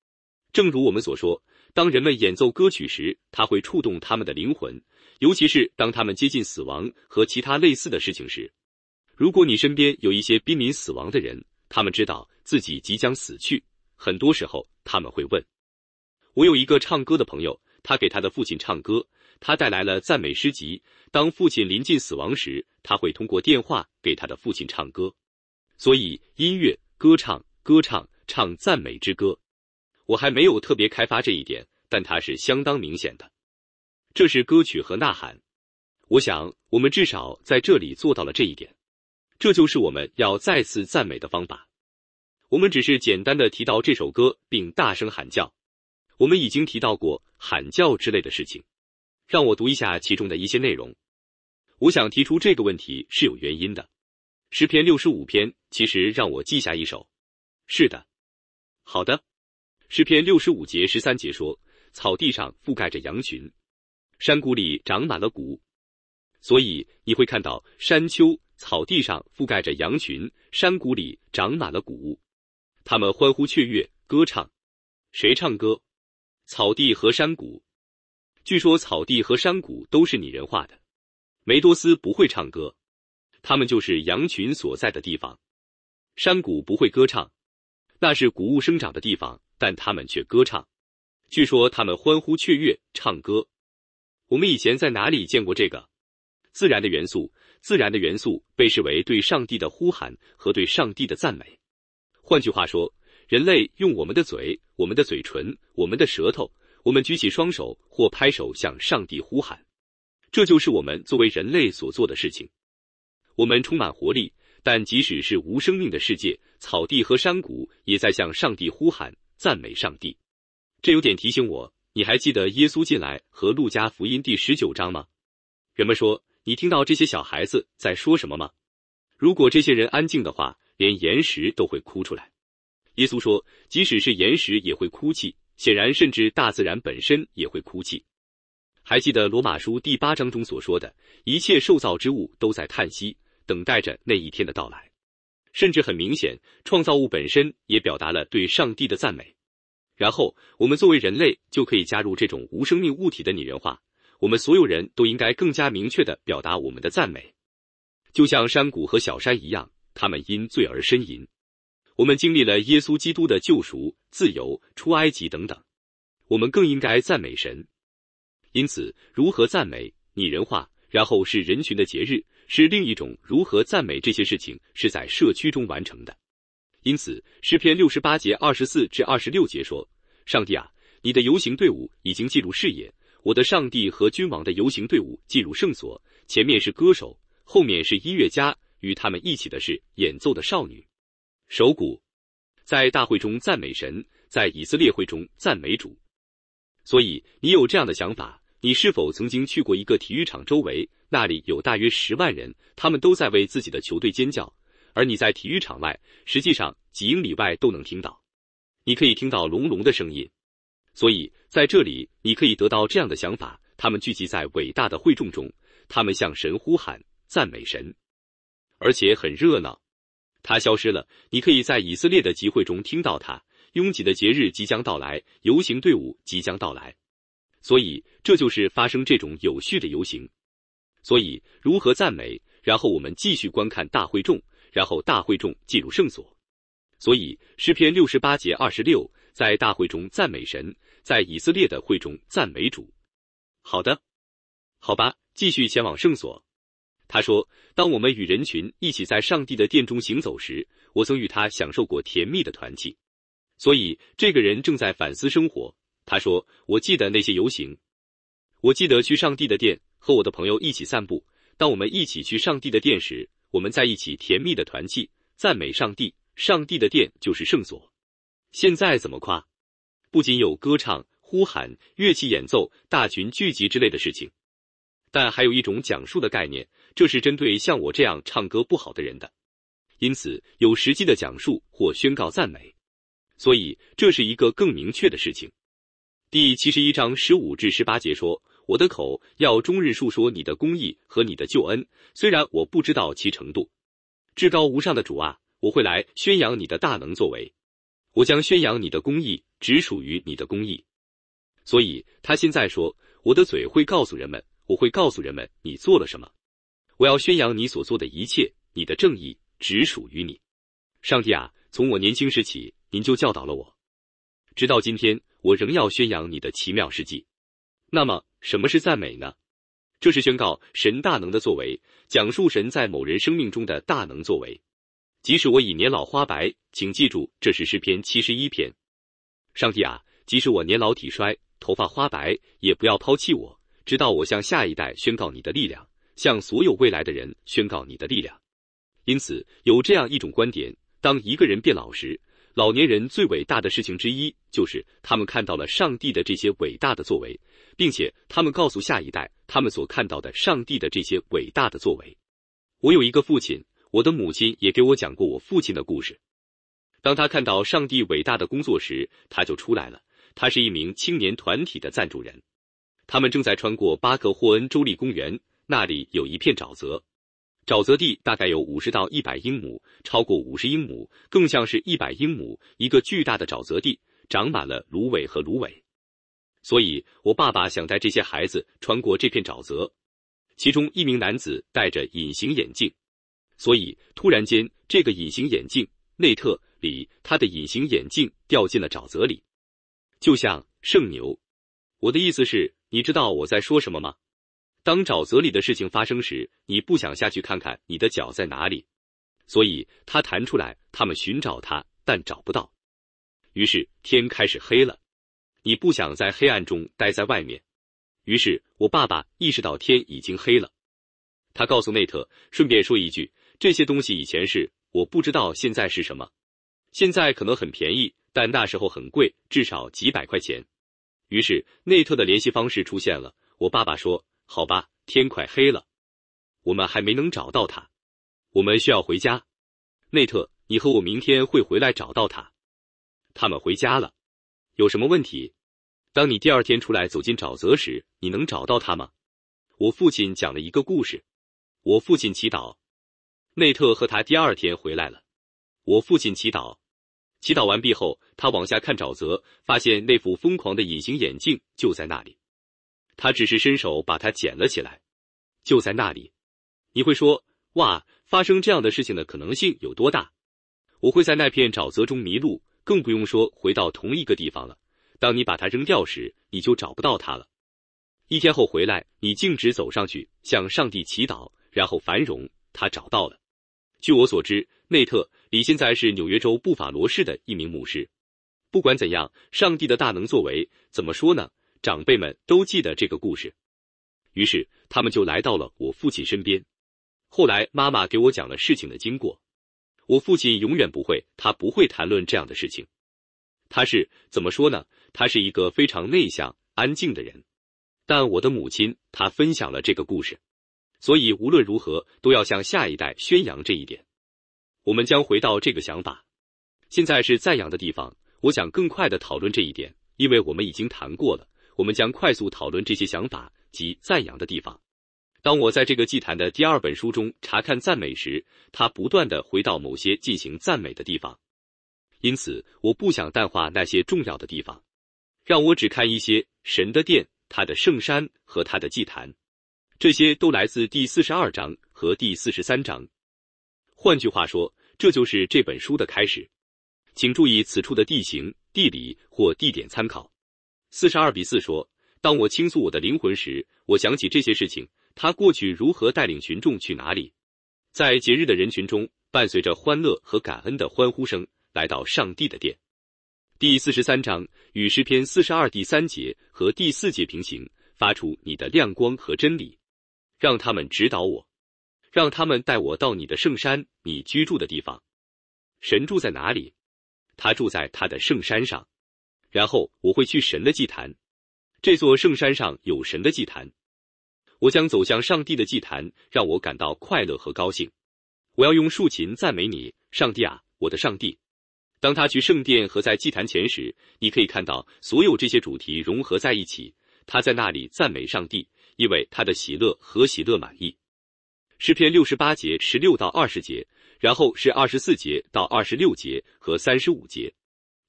正如我们所说，当人们演奏歌曲时，它会触动他们的灵魂，尤其是当他们接近死亡和其他类似的事情时。如果你身边有一些濒临死亡的人，他们知道自己即将死去，很多时候他们会问。我有一个唱歌的朋友，他给他的父亲唱歌，他带来了赞美诗集。当父亲临近死亡时，他会通过电话给他的父亲唱歌。所以音乐、歌唱、歌唱、唱赞美之歌，我还没有特别开发这一点，但它是相当明显的。这是歌曲和呐喊。我想我们至少在这里做到了这一点。这就是我们要再次赞美的方法。我们只是简单的提到这首歌并大声喊叫。我们已经提到过喊叫之类的事情。让我读一下其中的一些内容。我想提出这个问题是有原因的。诗篇六十五篇其实让我记下一首。是的。好的。诗篇六十五节十三节说，草地上覆盖着羊群，山谷里长满了谷。所以你会看到山丘，草地上覆盖着羊群，山谷里长满了谷物。他们欢呼雀跃，歌唱。谁唱歌？草地和山谷。据说草地和山谷都是拟人化的。梅多斯不会唱歌，他们就是羊群所在的地方。山谷不会歌唱，那是谷物生长的地方，但他们却歌唱。据说他们欢呼雀跃，唱歌。我们以前在哪里见过这个？自然的元素，自然的元素被视为对上帝的呼喊和对上帝的赞美。换句话说，人类用我们的嘴、我们的嘴唇、我们的舌头，我们举起双手或拍手向上帝呼喊。这就是我们作为人类所做的事情。我们充满活力，但即使是无生命的世界，草地和山谷也在向上帝呼喊，赞美上帝。这有点提醒我，你还记得耶稣进来和路加福音第十九章吗？人们说，你听到这些小孩子在说什么吗？如果这些人安静的话，连岩石都会哭出来。耶稣说，即使是岩石也会哭泣，显然甚至大自然本身也会哭泣。还记得罗马书第八章中所说的，一切受造之物都在叹息，等待着那一天的到来。甚至很明显，创造物本身也表达了对上帝的赞美。然后我们作为人类就可以加入这种无生命物体的拟人化，我们所有人都应该更加明确地表达我们的赞美。就像山谷和小山一样，他们因罪而呻吟。我们经历了耶稣基督的救赎、自由、出埃及等等，我们更应该赞美神。因此，如何赞美、拟人化，然后是人群的节日，是另一种如何赞美这些事情是在社区中完成的。因此，诗篇六十八节二十四至二十六节说，上帝啊，你的游行队伍已经进入视野，我的上帝和君王的游行队伍进入圣所，前面是歌手，后面是音乐家，与他们一起的是演奏的少女。手鼓，在大会中赞美神，在以色列会中赞美主。所以你有这样的想法，你是否曾经去过一个体育场周围，那里有大约十万人，他们都在为自己的球队尖叫，而你在体育场外，实际上几英里外都能听到，你可以听到隆隆的声音。所以在这里你可以得到这样的想法，他们聚集在伟大的会众中，他们向神呼喊，赞美神，而且很热闹。他消失了，你可以在以色列的集会中听到他。拥挤的节日即将到来，游行队伍即将到来。所以这就是发生这种有序的游行。所以如何赞美，然后我们继续观看大会众，然后大会众进入圣所。所以诗篇六十八节二十六，在大会中赞美神，在以色列的会中赞美主。好的，好吧，继续前往圣所。他说，当我们与人群一起在上帝的殿中行走时，我曾与他享受过甜蜜的团契。所以这个人正在反思生活。他说，我记得那些游行，我记得去上帝的殿，和我的朋友一起散步。当我们一起去上帝的殿时，我们在一起甜蜜的团契，赞美上帝。上帝的殿就是圣所。现在怎么夸？不仅有歌唱、呼喊、乐器演奏、大群聚集之类的事情，但还有一种讲述的概念，这是针对像我这样唱歌不好的人的。因此有实际的讲述或宣告赞美。所以这是一个更明确的事情。第七十一章十五至十八节说，我的口要终日述说你的公义和你的救恩，虽然我不知道其程度。至高无上的主啊，我会来宣扬你的大能作为。 我将宣扬你的公义，只属于你的公义。所以他现在说，我的嘴会告诉人们，我会告诉人们你做了什么。我要宣扬你所做的一切，你的正义只属于你。上帝啊，从我年轻时起，您就教导了我，直到今天，我仍要宣扬你的奇妙事迹。那么，什么是赞美呢？这是宣告神大能的作为，讲述神在某人生命中的大能作为。即使我已年老花白，请记住，这是诗篇七十一篇。上帝啊，即使我年老体衰，头发花白，也不要抛弃我，直到我向下一代宣告你的力量，向所有未来的人宣告你的力量。因此，有这样一种观点，当一个人变老时，老年人最伟大的事情之一，就是他们看到了上帝的这些伟大的作为，并且他们告诉下一代他们所看到的上帝的这些伟大的作为。我有一个父亲，我的母亲也给我讲过我父亲的故事。当他看到上帝伟大的工作时，他就出来了。他是一名青年团体的赞助人，他们正在穿过巴克霍恩州立公园，那里有一片沼泽。沼泽地大概有五十到一百英亩，超过五十英亩，更像是一百英亩，一个巨大的沼泽地，长满了芦苇和芦苇。所以我爸爸想带这些孩子穿过这片沼泽，其中一名男子戴着隐形眼镜，所以突然间这个隐形眼镜内特里他的隐形眼镜掉进了沼泽里，就像圣牛。我的意思是，你知道我在说什么吗？当沼泽里的事情发生时，你不想下去看看你的脚在哪里，所以他弹出来，他们寻找他，但找不到。于是天开始黑了，你不想在黑暗中待在外面，于是我爸爸意识到天已经黑了。他告诉内特，顺便说一句，这些东西以前是，我不知道现在是什么。现在可能很便宜，但那时候很贵，至少几百块钱。于是内特的联系方式出现了，我爸爸说，好吧，天快黑了，我们还没能找到他，我们需要回家。内特，你和我明天会回来找到他。他们回家了。有什么问题？当你第二天出来走进沼泽时，你能找到他吗？我父亲讲了一个故事。我父亲祈祷。内特和他第二天回来了。我父亲祈祷。祈祷完毕后，他往下看沼泽，发现那副疯狂的隐形眼镜就在那里。他只是伸手把它捡了起来，就在那里。你会说，哇，发生这样的事情的可能性有多大？我会在那片沼泽中迷路，更不用说回到同一个地方了。当你把它扔掉时，你就找不到它了。一天后回来，你径直走上去，向上帝祈祷，然后繁荣，他找到了。据我所知，内特里现在是纽约州布法罗市的一名牧师。不管怎样，上帝的大能作为，怎么说呢？长辈们都记得这个故事。于是他们就来到了我父亲身边。后来妈妈给我讲了事情的经过。我父亲永远不会，他不会谈论这样的事情。他是，怎么说呢？他是一个非常内向、安静的人。但我的母亲，她分享了这个故事。所以无论如何，都要向下一代宣扬这一点。我们将回到这个想法。现在是赞扬的地方，我想更快地讨论这一点，因为我们已经谈过了。我们将快速讨论这些想法及赞扬的地方。当我在这个祭坛的第二本书中查看赞美时，他不断地回到某些进行赞美的地方。因此，我不想淡化那些重要的地方，让我只看一些神的殿、他的圣山和他的祭坛。这些都来自第四十二章和第四十三章。换句话说，这就是这本书的开始。请注意此处的地形、地理或地点参考。四十二比四说，当我倾诉我的灵魂时，我想起这些事情，他过去如何带领群众去哪里。在节日的人群中，伴随着欢乐和感恩的欢呼声，来到上帝的殿。第四十三章与诗篇四十二第三节和第四节平行，发出你的亮光和真理，让他们指导我，让他们带我到你的圣山，你居住的地方。神住在哪里？他住在他的圣山上。然后我会去神的祭坛，这座圣山上有神的祭坛。我将走向上帝的祭坛，让我感到快乐和高兴。我要用竖琴赞美你，上帝啊，我的上帝。当他去圣殿和在祭坛前时，你可以看到所有这些主题融合在一起。他在那里赞美上帝，因为他的喜乐和喜乐满意。诗篇六十八节十六到二十节，然后是二十四节到二十六节和三十五节。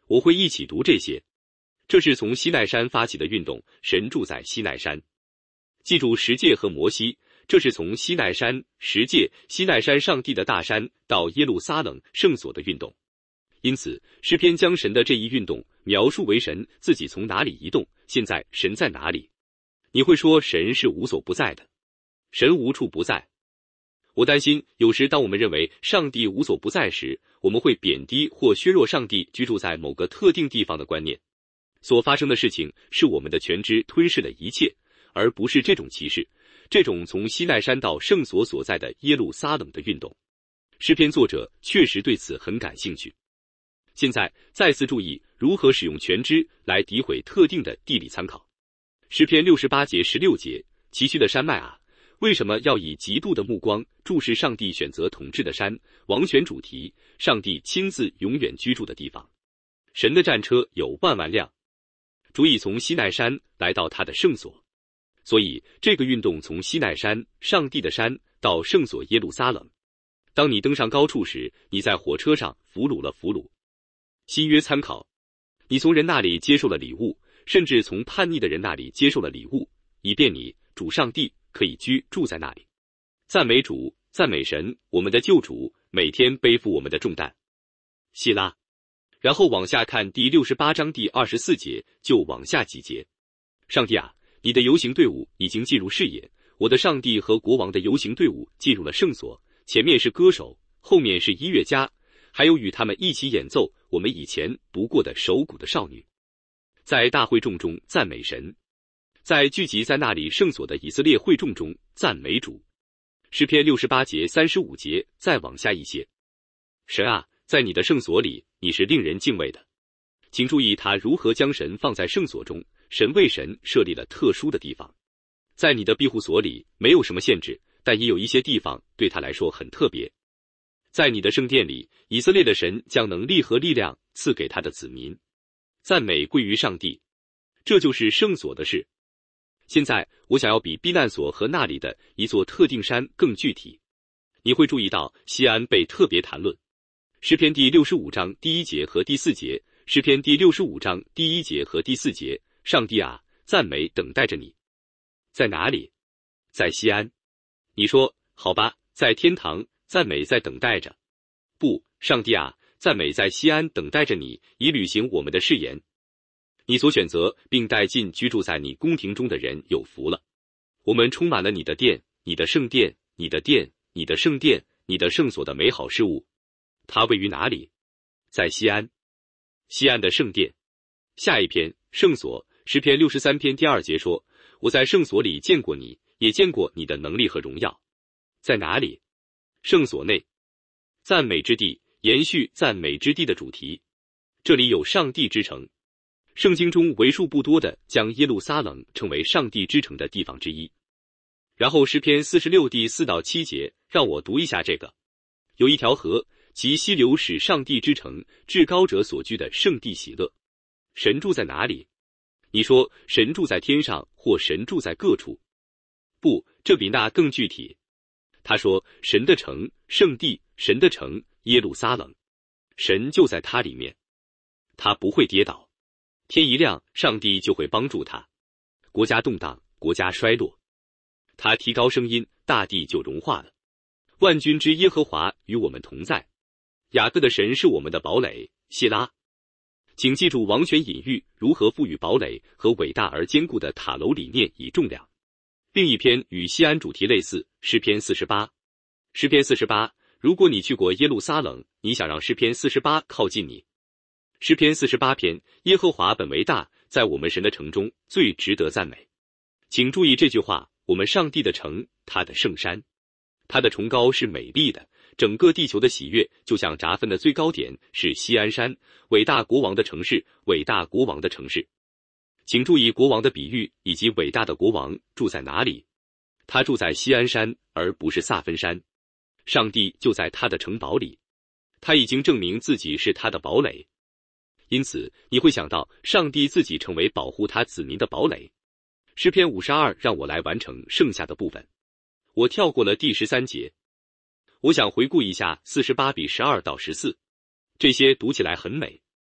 我会一起读这些。这是从西奈山发起的运动，神住在西奈山。记住十诫和摩西，这是从西奈山、十诫、西奈山上帝的大山到耶路撒冷圣所的运动。因此，诗篇将神的这一运动描述为神自己从哪里移动，现在神在哪里？你会说神是无所不在的，神无处不在。我担心，有时当我们认为上帝无所不在时，我们会贬低或削弱上帝居住在某个特定地方的观念。所发生的事情是我们的全知吞噬了一切，而不是这种歧视，这种从西奈山到圣所所在的耶路撒冷的运动。诗篇作者确实对此很感兴趣。现在再次注意如何使用全知来诋毁特定的地理参考。诗篇六十八节十六节，崎岖的山脉啊，为什么要以嫉妒的目光注视上帝选择统治的山？王权主题，上帝亲自永远居住的地方。神的战车有万万辆，主已从西奈山来到他的圣所。所以这个运动从西奈山，上帝的山，到圣所耶路撒冷。当你登上高处时，你在火车上俘虏了俘虏。新约参考，你从人那里接受了礼物，甚至从叛逆的人那里接受了礼物，以便你主上帝可以居住在那里。赞美主，赞美神，我们的救主，每天背负我们的重担。希拉。然后往下看第六十八章第二十四节，就往下几节。上帝啊，你的游行队伍已经进入视野，我的上帝和国王的游行队伍进入了圣所，前面是歌手，后面是音乐家，还有与他们一起演奏我们以前读过的手鼓的少女。在大会众中赞美神，在聚集在那里圣所的以色列会众中赞美主。诗篇六十八节三十五节，再往下一些。神啊，在你的圣所里，你是令人敬畏的。请注意他如何将神放在圣所中，神为神设立了特殊的地方。在你的庇护所里没有什么限制，但也有一些地方对他来说很特别。在你的圣殿里，以色列的神将能力和力量赐给他的子民。赞美归于上帝，这就是圣所的事。现在我想要比避难所和那里的一座特定山更具体。你会注意到西安被特别谈论。诗篇第六十五章第一节和第四节，诗篇第六十五章第一节和第四节，上帝啊，赞美等待着你。在哪里？在西安。你说，好吧，在天堂，赞美在等待着。不，上帝啊，赞美在西安等待着你，以履行我们的誓言。你所选择并带进居住在你宫廷中的人有福了。我们充满了你的殿，你的圣殿，你的殿，你的圣殿，你的圣所的美好事物。它位于哪里？在西安。西安的圣殿。下一篇，圣所，诗篇六十三篇第二节说，我在圣所里见过你，也见过你的能力和荣耀。在哪里？圣所内。赞美之地，延续赞美之地的主题。这里有上帝之城。圣经中为数不多的将耶路撒冷称为上帝之城的地方之一。然后诗篇四十六第四到七节，让我读一下这个。有一条河，其溪流使上帝之城，至高者所居的圣地喜乐。神住在哪里？你说神住在天上，或神住在各处？不，这比那更具体。他说神的城，圣地，神的城，耶路撒冷。神就在他里面。他不会跌倒。天一亮，上帝就会帮助他。国家动荡，国家衰落。他提高声音，大地就融化了。万军之耶和华与我们同在。雅各的神是我们的堡垒。希拉。请记住王权隐喻如何赋予堡垒和伟大而坚固的塔楼理念以重量。另一篇与西安主题类似，诗篇四十八。诗篇四十八，如果你去过耶路撒冷，你想让诗篇四十八靠近你。诗篇四十八篇，耶和华本为大，在我们神的城中最值得赞美。请注意这句话，我们上帝的城，他的圣山。他的崇高是美丽的，整个地球的喜悦就像札分的最高点是锡安山，伟大国王的城市，伟大国王的城市。请注意国王的比喻以及伟大的国王住在哪里。他住在锡安山，而不是萨芬山。上帝就在他的城堡里，他已经证明自己是他的堡垒。因此你会想到上帝自己成为保护他子民的堡垒。诗篇五十二让我来完成剩下的部分。我跳过了第十三节。我想回顾一下四十八比十二到十四，这些读起来很美。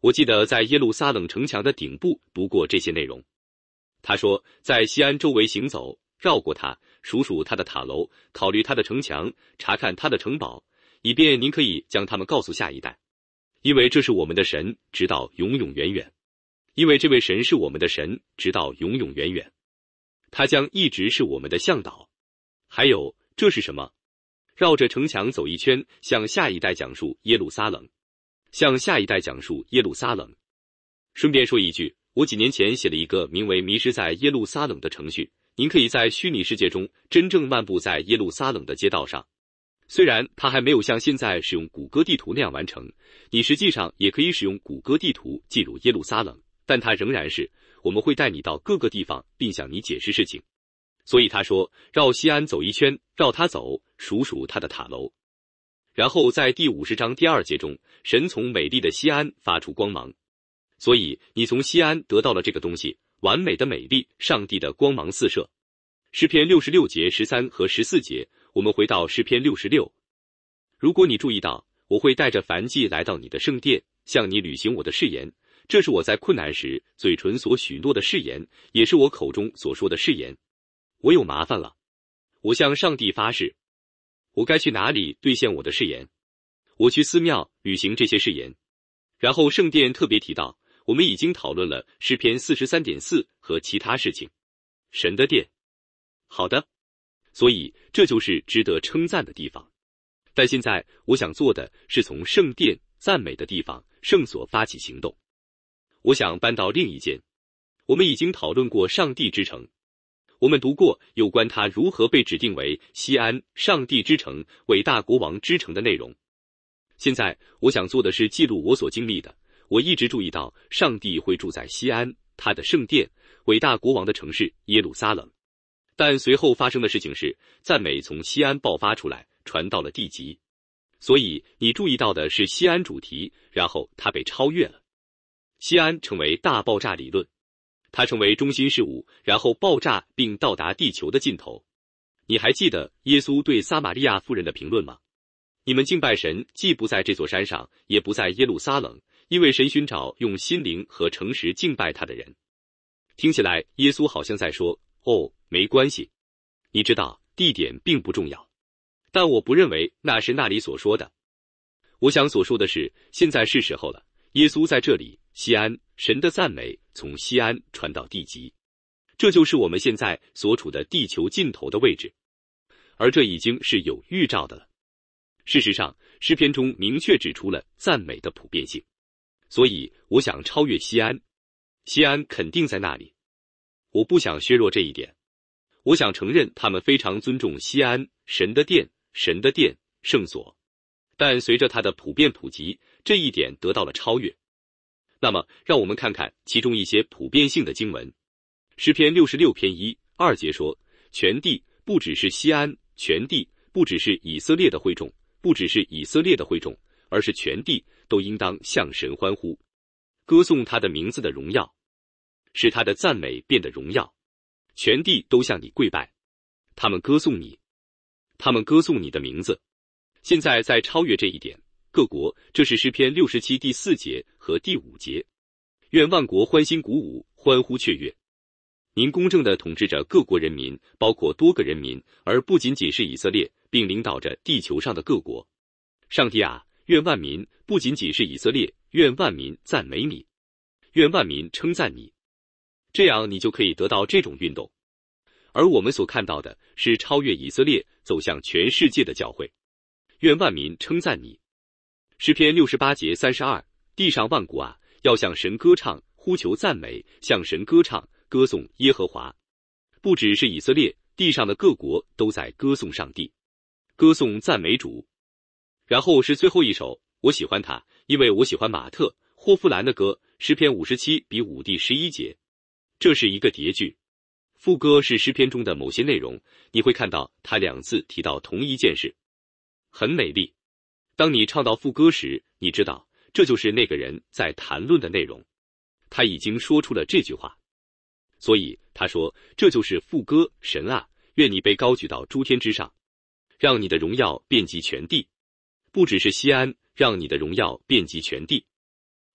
我记得在耶路撒冷城墙的顶部读过这些内容。他说，在西安周围行走，绕过它，数数它的塔楼，考虑它的城墙，查看它的城堡，以便您可以将它们告诉下一代。因为这是我们的神，直到永永远远。因为这位神是我们的神，直到永永远远。他将一直是我们的向导。还有，这是什么？绕着城墙走一圈，向下一代讲述耶路撒冷。向下一代讲述耶路撒冷。顺便说一句，我几年前写了一个名为《迷失在耶路撒冷》的程序，您可以在虚拟世界中真正漫步在耶路撒冷的街道上。虽然它还没有像现在使用谷歌地图那样完成，你实际上也可以使用谷歌地图进入耶路撒冷，但它仍然是我们会带你到各个地方，并向你解释事情。所以他说，绕西安走一圈，绕它走，数数它的塔楼。然后在第五十章第二节中，神从美丽的西安发出光芒。所以你从西安得到了这个东西，完美的美丽，上帝的光芒四射。诗篇六十六节十三和十四节，我们回到诗篇六十六。如果你注意到，我会带着燔祭来到你的圣殿，向你履行我的誓言。这是我在困难时嘴唇所许诺的誓言，也是我口中所说的誓言。我有麻烦了，我向上帝发誓，我该去哪里兑现我的誓言？我去寺庙履行这些誓言。然后圣殿特别提到，我们已经讨论了诗篇 四十三点四 和其他事情。神的殿。好的，所以这就是值得称赞的地方。但现在我想做的是从圣殿赞美的地方圣所发起行动。我想搬到另一间。我们已经讨论过上帝之城。我们读过有关他如何被指定为西安上帝之城伟大国王之城的内容。现在我想做的是记录我所经历的。我一直注意到上帝会住在西安，他的圣殿，伟大国王的城市耶路撒冷。但随后发生的事情是，赞美从西安爆发出来，传到了地极。所以你注意到的是西安主题，然后它被超越了。西安成为大爆炸理论。它成为中心事物，然后爆炸并到达地球的尽头。你还记得耶稣对撒玛利亚妇人的评论吗？你们敬拜神，既不在这座山上，也不在耶路撒冷，因为神寻找用心灵和诚实敬拜他的人。听起来耶稣好像在说，哦，没关系，你知道地点并不重要。但我不认为那是那里所说的。我想所说的是，现在是时候了，耶稣在这里，西安，神的赞美从西安传到地极。这就是我们现在所处的地球尽头的位置，而这已经是有预兆的了。事实上，诗篇中明确指出了赞美的普遍性，所以我想超越西安。西安肯定在那里，我不想削弱这一点。我想承认他们非常尊重西安，神的殿，神的殿，圣所。但随着它的普遍普及，这一点得到了超越。那么，让我们看看其中一些普遍性的经文。诗篇六十六篇一、二节说，全地不只是西安，全地不只是以色列的会众，不只是以色列的会众，而是全地都应当向神欢呼，歌颂他的名字的荣耀，使他的赞美变得荣耀。全地都向你跪拜，他们歌颂你，他们歌颂你的名字。现在在超越这一点，各国，这是诗篇六十七第四节和第五节。愿万国欢欣鼓舞，欢呼雀跃。您公正地统治着各国人民，包括多个人民，而不仅仅是以色列，并领导着地球上的各国。上帝啊，愿万民，不仅仅是以色列，愿万民赞美你，愿万民称赞你。这样你就可以得到这种运动。而我们所看到的是超越以色列，走向全世界的教会。愿万民称赞你。诗篇六十八节三十二，地上万国啊，要向神歌唱，呼求赞美，向神歌唱，歌颂耶和华。不只是以色列，地上的各国都在歌颂上帝，歌颂赞美主。然后是最后一首，我喜欢它，因为我喜欢马特·霍夫兰的歌，诗篇五十七比五第十一节。这是一个叠句，副歌是诗篇中的某些内容，你会看到他两次提到同一件事，很美丽。当你唱到副歌时，你知道这就是那个人在谈论的内容，他已经说出了这句话。所以他说，这就是副歌，神啊，愿你被高举到诸天之上，让你的荣耀遍及全地，不只是西安，让你的荣耀遍及全地。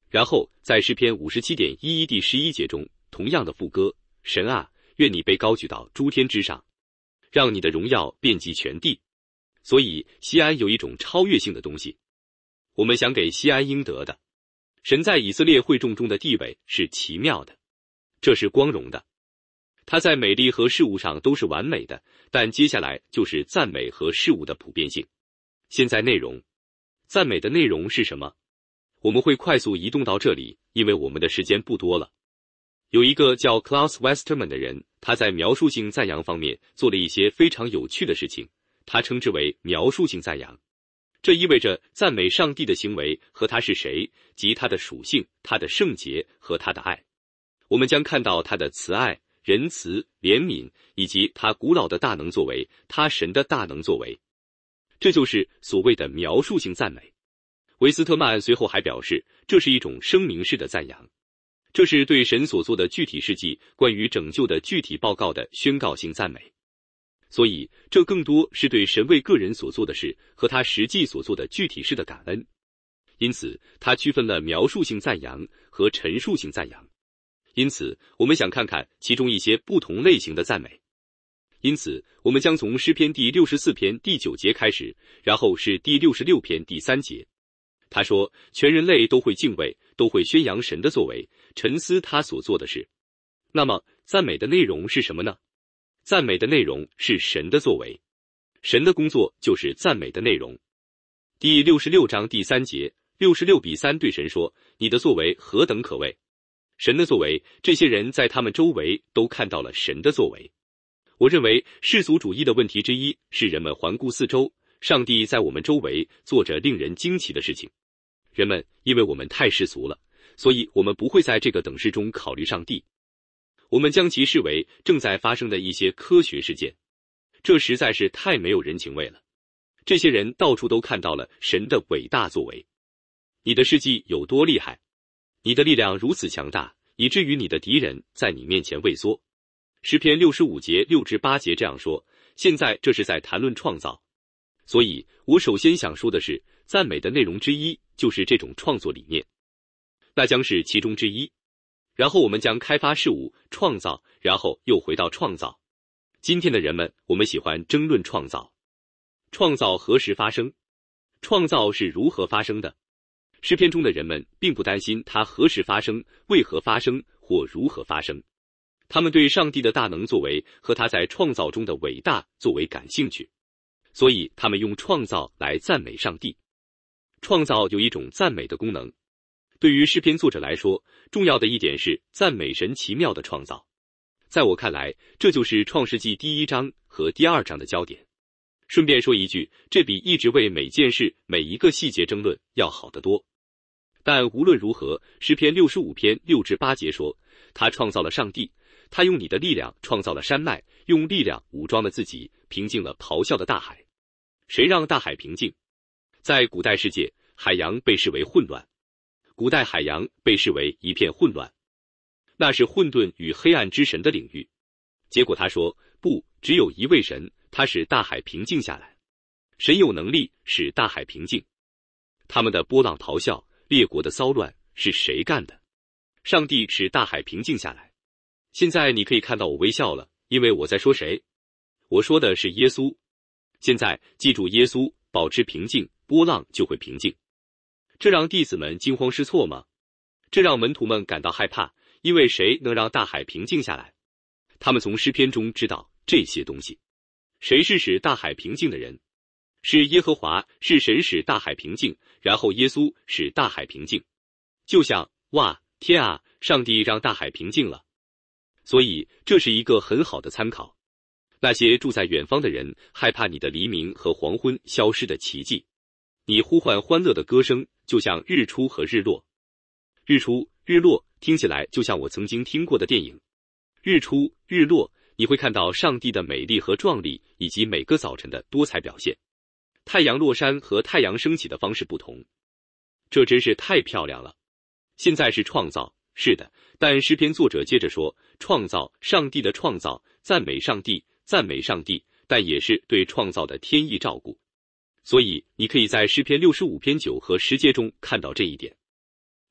然后在诗篇五十七点一一第十一节中，同样的副歌，神啊，愿你被高举到诸天之上，让你的荣耀遍及全地。所以西安有一种超越性的东西，我们想给西安应得的。神在以色列会众中的地位是奇妙的，这是光荣的。他在美丽和事物上都是完美的，但接下来就是赞美和事物的普遍性。现在内容，赞美的内容是什么？我们会快速移动到这里，因为我们的时间不多了。有一个叫 Klaus Westermann 的人，他在描述性赞扬方面做了一些非常有趣的事情，他称之为描述性赞扬。这意味着赞美上帝的行为和他是谁，及他的属性、他的圣洁和他的爱。我们将看到他的慈爱、仁慈、怜悯，以及他古老的大能作为，他神的大能作为。这就是所谓的描述性赞美。维斯特曼随后还表示，这是一种声明式的赞扬，这是对神所做的具体事迹、关于拯救的具体报告的宣告性赞美。所以这更多是对神为个人所做的事和他实际所做的具体事的感恩。因此他区分了描述性赞扬和陈述性赞扬。因此我们想看看其中一些不同类型的赞美。因此我们将从诗篇第六十四篇第九节开始，然后是第六十六篇第三节。他说，全人类都会敬畏，都会宣扬神的作为，沉思他所做的事。那么赞美的内容是什么呢？赞美的内容是神的作为，神的工作就是赞美的内容。第六十六章第三节，六十六比三对神说，你的作为何等可畏。神的作为，这些人在他们周围都看到了神的作为。我认为世俗主义的问题之一是人们环顾四周，上帝在我们周围做着令人惊奇的事情。人们因为我们太世俗了，所以我们不会在这个等式中考虑上帝。我们将其视为正在发生的一些科学事件，这实在是太没有人情味了。这些人到处都看到了神的伟大作为。你的事迹有多厉害？你的力量如此强大，以至于你的敌人在你面前畏缩。诗篇六十五节六至八节这样说，现在这是在谈论创造。所以我首先想说的是，赞美的内容之一就是这种创作理念，那将是其中之一。然后我们将开发事物、创造，然后又回到创造。今天的人们，我们喜欢争论创造。创造何时发生？创造是如何发生的？诗篇中的人们并不担心它何时发生、为何发生或如何发生。他们对上帝的大能作为和他在创造中的伟大作为感兴趣，所以他们用创造来赞美上帝。创造有一种赞美的功能。对于诗篇作者来说，重要的一点是赞美神奇妙的创造。在我看来，这就是创世纪第一章和第二章的焦点。顺便说一句，这比一直为每件事、每一个细节争论要好得多。但无论如何，诗篇六十五篇六至八节说，他创造了上帝，他用你的力量创造了山脉，用力量武装了自己，平静了咆哮的大海。谁让大海平静？在古代世界，海洋被视为混乱。古代海洋被视为一片混乱，那是混沌与黑暗之神的领域。结果他说，不，只有一位神，他使大海平静下来。神有能力使大海平静。他们的波浪咆哮，列国的骚乱，是谁干的？上帝使大海平静下来。现在你可以看到我微笑了，因为我在说谁？我说的是耶稣。现在记住耶稣，保持平静，波浪就会平静。这让弟子们惊慌失措吗？这让门徒们感到害怕，因为谁能让大海平静下来？他们从诗篇中知道这些东西。谁是使大海平静的人？是耶和华，是神使大海平静，然后耶稣使大海平静。就像，哇，天啊，上帝让大海平静了。所以这是一个很好的参考。那些住在远方的人害怕你的黎明和黄昏消失的奇迹。你呼唤欢乐的歌声，就像日出和日落。日出、日落听起来就像我曾经听过的电影。日出、日落，你会看到上帝的美丽和壮丽，以及每个早晨的多彩表现。太阳落山和太阳升起的方式不同。这真是太漂亮了。现在是创造，是的，但诗篇作者接着说，创造，上帝的创造，赞美上帝，赞美上帝，但也是对创造的天意照顾。所以你可以在诗篇六十五篇九和十节中看到这一点。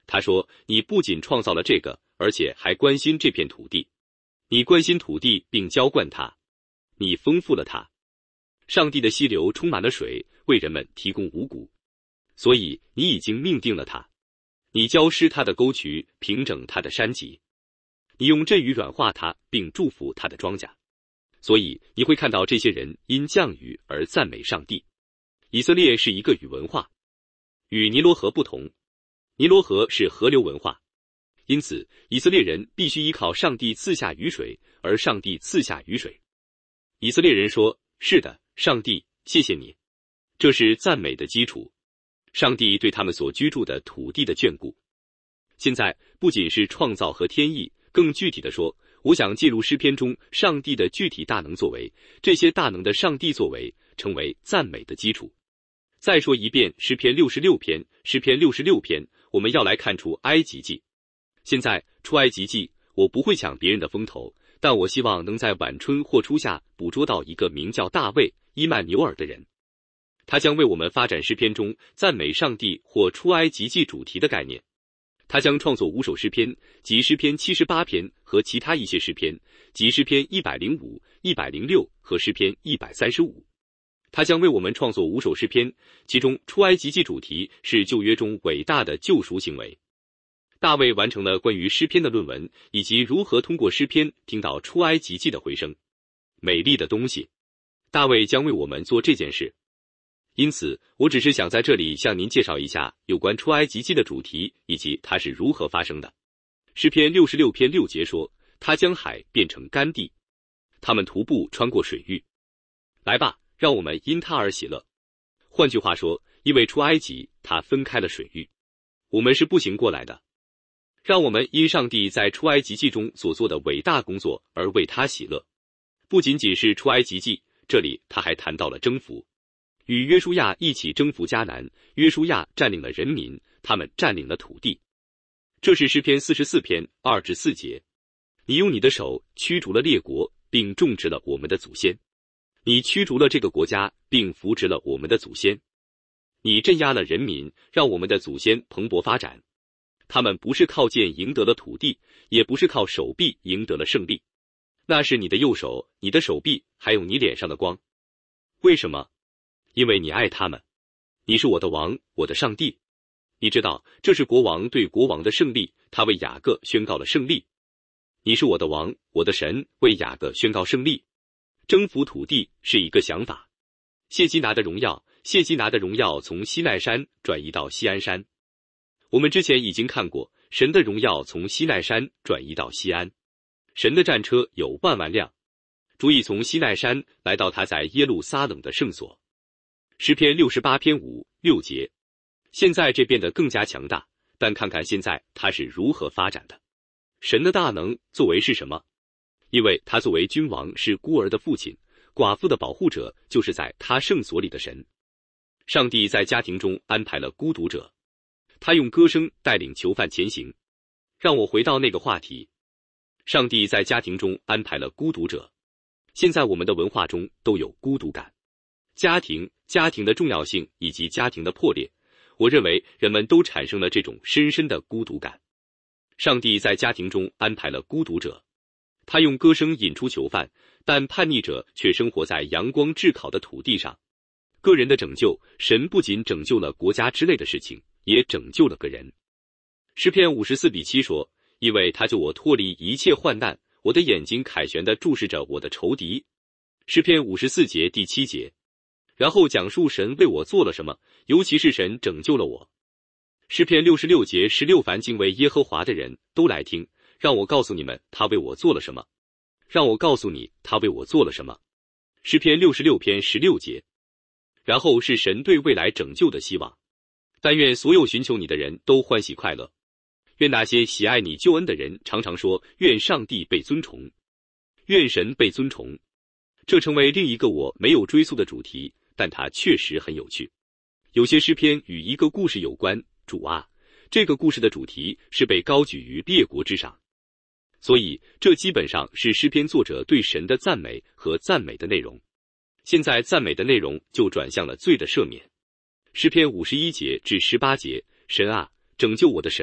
他说，你不仅创造了这个，而且还关心这片土地。你关心土地并浇灌它，你丰富了它。上帝的溪流充满了水，为人们提供五谷，所以你已经命定了它。你浇湿它的沟渠，平整它的山脊，你用阵雨软化它，并祝福它的庄稼。所以你会看到这些人因降雨而赞美上帝。以色列是一个雨文化，与尼罗河不同，尼罗河是河流文化，因此以色列人必须依靠上帝赐下雨水，而上帝赐下雨水。以色列人说，是的，上帝，谢谢你。这是赞美的基础，上帝对他们所居住的土地的眷顾。现在不仅是创造和天意，更具体的说，我想介入诗篇中上帝的具体大能作为，这些大能的上帝作为成为赞美的基础。再说一遍诗篇六十六篇，诗篇六十六篇，我们要来看出埃及记。现在出埃及记，我不会抢别人的风头，但我希望能在晚春或初夏捕捉到一个名叫大卫·伊曼纽尔的人，他将为我们发展诗篇中赞美上帝或出埃及记主题的概念。他将创作五首诗篇，即诗篇七十八篇和其他一些诗篇，即诗篇一百零五、一百零六和诗篇一百三十五。他将为我们创作五首诗篇，其中出埃及记主题是旧约中伟大的救赎行为。大卫完成了关于诗篇的论文，以及如何通过诗篇听到出埃及记的回声。美丽的东西，大卫将为我们做这件事。因此，我只是想在这里向您介绍一下有关出埃及记的主题，以及它是如何发生的。诗篇六十六篇六节说，他将海变成干地，他们徒步穿过水域。来吧，让我们因他而喜乐。换句话说，因为出埃及，他分开了水域，我们是步行过来的。让我们因上帝在出埃及记中所做的伟大工作而为他喜乐。不仅仅是出埃及记，这里他还谈到了征服。与约书亚一起征服迦南，约书亚占领了人民，他们占领了土地。这是诗篇四十四篇二至四节。你用你的手驱逐了列国，并种植了我们的祖先。你驱逐了这个国家，并扶植了我们的祖先。你镇压了人民，让我们的祖先蓬勃发展。他们不是靠剑赢得了土地，也不是靠手臂赢得了胜利。那是你的右手，你的手臂，还有你脸上的光。为什么？因为你爱他们。你是我的王，我的上帝。你知道，这是国王对国王的胜利，他为雅各宣告了胜利。你是我的王，我的神，为雅各宣告胜利。征服土地是一个想法。谢基拿的荣耀，谢基拿的荣耀从西奈山转移到锡安山。我们之前已经看过，神的荣耀从西奈山转移到锡安。神的战车有万万辆，主已从西奈山来到他在耶路撒冷的圣所。诗篇六十八篇五六节。现在这变得更加强大，但看看现在它是如何发展的。神的大能作为是什么？因为他作为君王是孤儿的父亲，寡妇的保护者，就是在他圣所里的神。上帝在家庭中安排了孤独者，他用歌声带领囚犯前行。让我回到那个话题。上帝在家庭中安排了孤独者。现在我们的文化中都有孤独感。家庭、家庭的重要性以及家庭的破裂，我认为人们都产生了这种深深的孤独感。上帝在家庭中安排了孤独者，他用歌声引出囚犯，但叛逆者却生活在阳光炙烤的土地上。个人的拯救，神不仅拯救了国家之类的事情，也拯救了个人。诗篇五十四比七说，因为他救我脱离一切患难，我的眼睛凯旋地注视着我的仇敌。诗篇五十四节第七节。然后讲述神为我做了什么，尤其是神拯救了我。诗篇六十六节十六，凡敬畏耶和华的人都来听，让我告诉你们他为我做了什么。让我告诉你他为我做了什么。诗篇六十六篇十六节。然后是神对未来拯救的希望。但愿所有寻求你的人都欢喜快乐。愿那些喜爱你救恩的人常常说，愿上帝被尊崇，愿神被尊崇。这成为另一个我没有追溯的主题，但它确实很有趣。有些诗篇与一个故事有关，主啊，这个故事的主题是被高举于列国之上。所以这基本上是诗篇作者对神的赞美和赞美的内容。现在赞美的内容就转向了罪的赦免。诗篇五十一节至十八节，神啊，拯救我的神啊，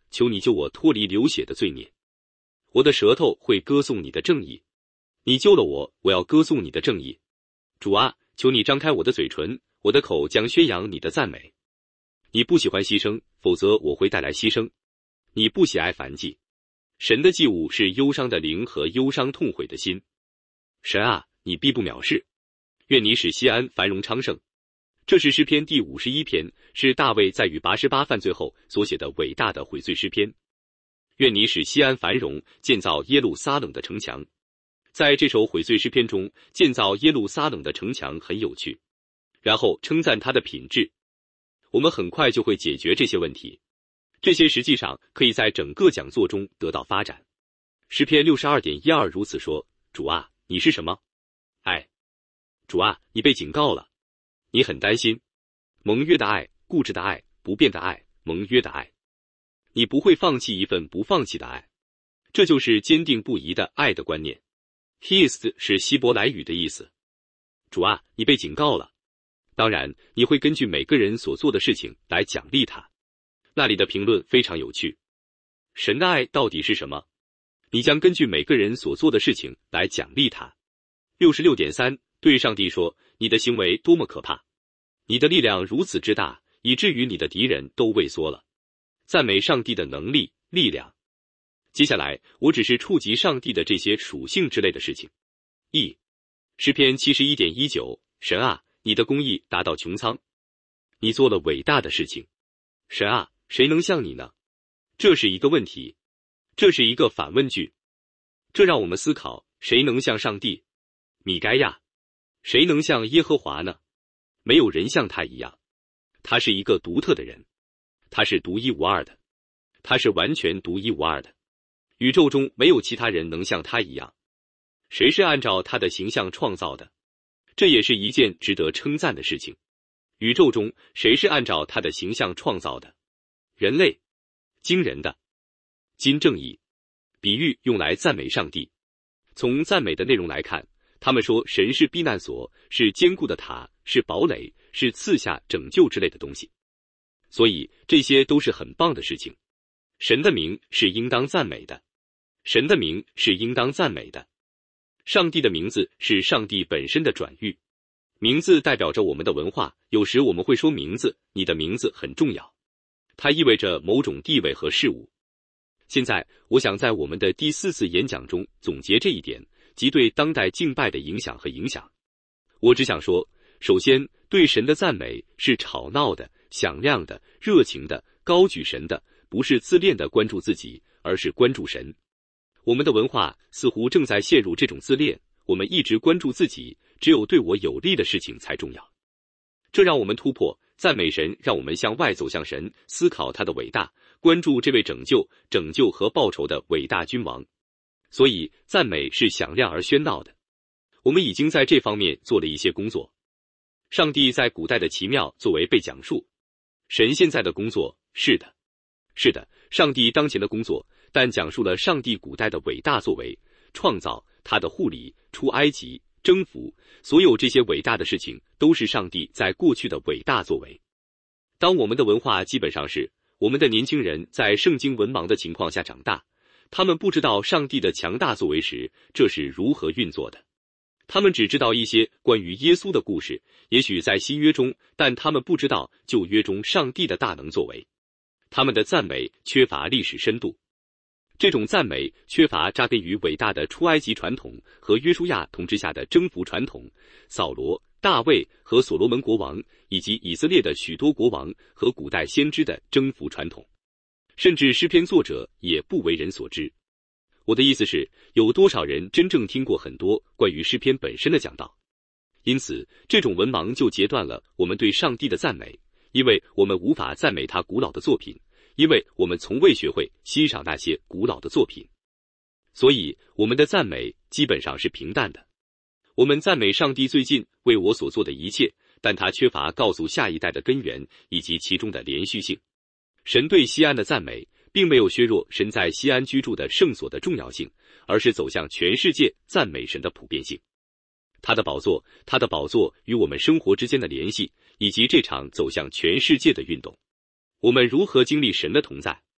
求你救我脱离流血的罪孽。我的舌头会歌颂你的正义，你救了我，我要歌颂你的正义。主啊，求你张开我的嘴唇，我的口将宣扬你的赞美。你不喜欢牺牲，否则我会带来牺牲。你不喜爱燔祭，神的祭物是忧伤的灵和忧伤痛悔的心。神啊，你必不藐视，愿你使西安繁荣昌盛。这是诗篇第五十一篇，是大卫在与拔示巴犯罪后所写的伟大的悔罪诗篇。愿你使西安繁荣，建造耶路撒冷的城墙。在这首悔罪诗篇中，建造耶路撒冷的城墙很有趣，然后称赞它的品质。我们很快就会解决这些问题，这些实际上可以在整个讲座中得到发展。诗篇 六十二点一二 如此说：主啊，你是什么？爱。主啊，你被警告了，你很担心。盟约的爱，固执的爱，不变的爱，盟约的爱。你不会放弃一份不放弃的爱，这就是坚定不移的爱的观念。Hist 是希伯来语的意思。主啊，你被警告了。当然，你会根据每个人所做的事情来奖励他。那里的评论非常有趣。神的爱到底是什么？你将根据每个人所做的事情来奖励他。六十六点三 对上帝说，你的行为多么可怕，你的力量如此之大，以至于你的敌人都畏缩了。赞美上帝的能力、力量。接下来，我只是触及上帝的这些属性之类的事情。一、诗篇 七十一点一九 神啊，你的公义达到穹苍，你做了伟大的事情。神啊，谁能像你呢？这是一个问题，这是一个反问句，这让我们思考，谁能像上帝？米该亚。谁能像耶和华呢？没有人像他一样，他是一个独特的人，他是独一无二的，他是完全独一无二的。宇宙中没有其他人能像他一样。谁是按照他的形象创造的？这也是一件值得称赞的事情。宇宙中谁是按照他的形象创造的？人类。惊人的。今正义。比喻用来赞美上帝。从赞美的内容来看，他们说神是避难所，是坚固的塔，是堡垒，是赐下拯救之类的东西。所以这些都是很棒的事情。神的名是应当赞美的。神的名是应当赞美的。上帝的名字是上帝本身的转喻。名字代表着我们的文化，有时我们会说名字，你的名字很重要。它意味着某种地位和事物。现在，我想在我们的第四次演讲中总结这一点，即对当代敬拜的影响和影响。我只想说，首先，对神的赞美是吵闹的、响亮的、热情的、高举神的，不是自恋的关注自己，而是关注神。我们的文化似乎正在陷入这种自恋，我们一直关注自己，只有对我有利的事情才重要。这让我们突破，赞美神让我们向外走向神，思考他的伟大，关注这位拯救、拯救和报仇的伟大君王。所以，赞美是响亮而喧闹的。我们已经在这方面做了一些工作。上帝在古代的奇妙作为被讲述，神现在的工作，是的，是的，上帝当前的工作，但讲述了上帝古代的伟大作为，创造他的护理、出埃及、征服，所有这些伟大的事情都是上帝在过去的伟大作为。当我们的文化基本上是我们的年轻人在圣经文盲的情况下长大，他们不知道上帝的强大作为时，这是如何运作的。他们只知道一些关于耶稣的故事，也许在新约中，但他们不知道旧约中上帝的大能作为。他们的赞美缺乏历史深度。这种赞美缺乏扎根于伟大的出埃及传统和约书亚统治下的征服传统，扫罗、大卫和所罗门国王，以及以色列的许多国王和古代先知的征服传统，甚至诗篇作者也不为人所知。我的意思是，有多少人真正听过很多关于诗篇本身的讲道？因此，这种文盲就截断了我们对上帝的赞美，因为我们无法赞美他古老的作品，因为我们从未学会欣赏那些古老的作品。所以，我们的赞美基本上是平淡的。我们赞美上帝最近为我所做的一切，但他缺乏告诉下一代的根源以及其中的连续性。神对西安的赞美并没有削弱神在西安居住的圣所的重要性，而是走向全世界赞美神的普遍性。他的宝座，他的宝座与我们生活之间的联系，以及这场走向全世界的运动。我们如何经历神的同在？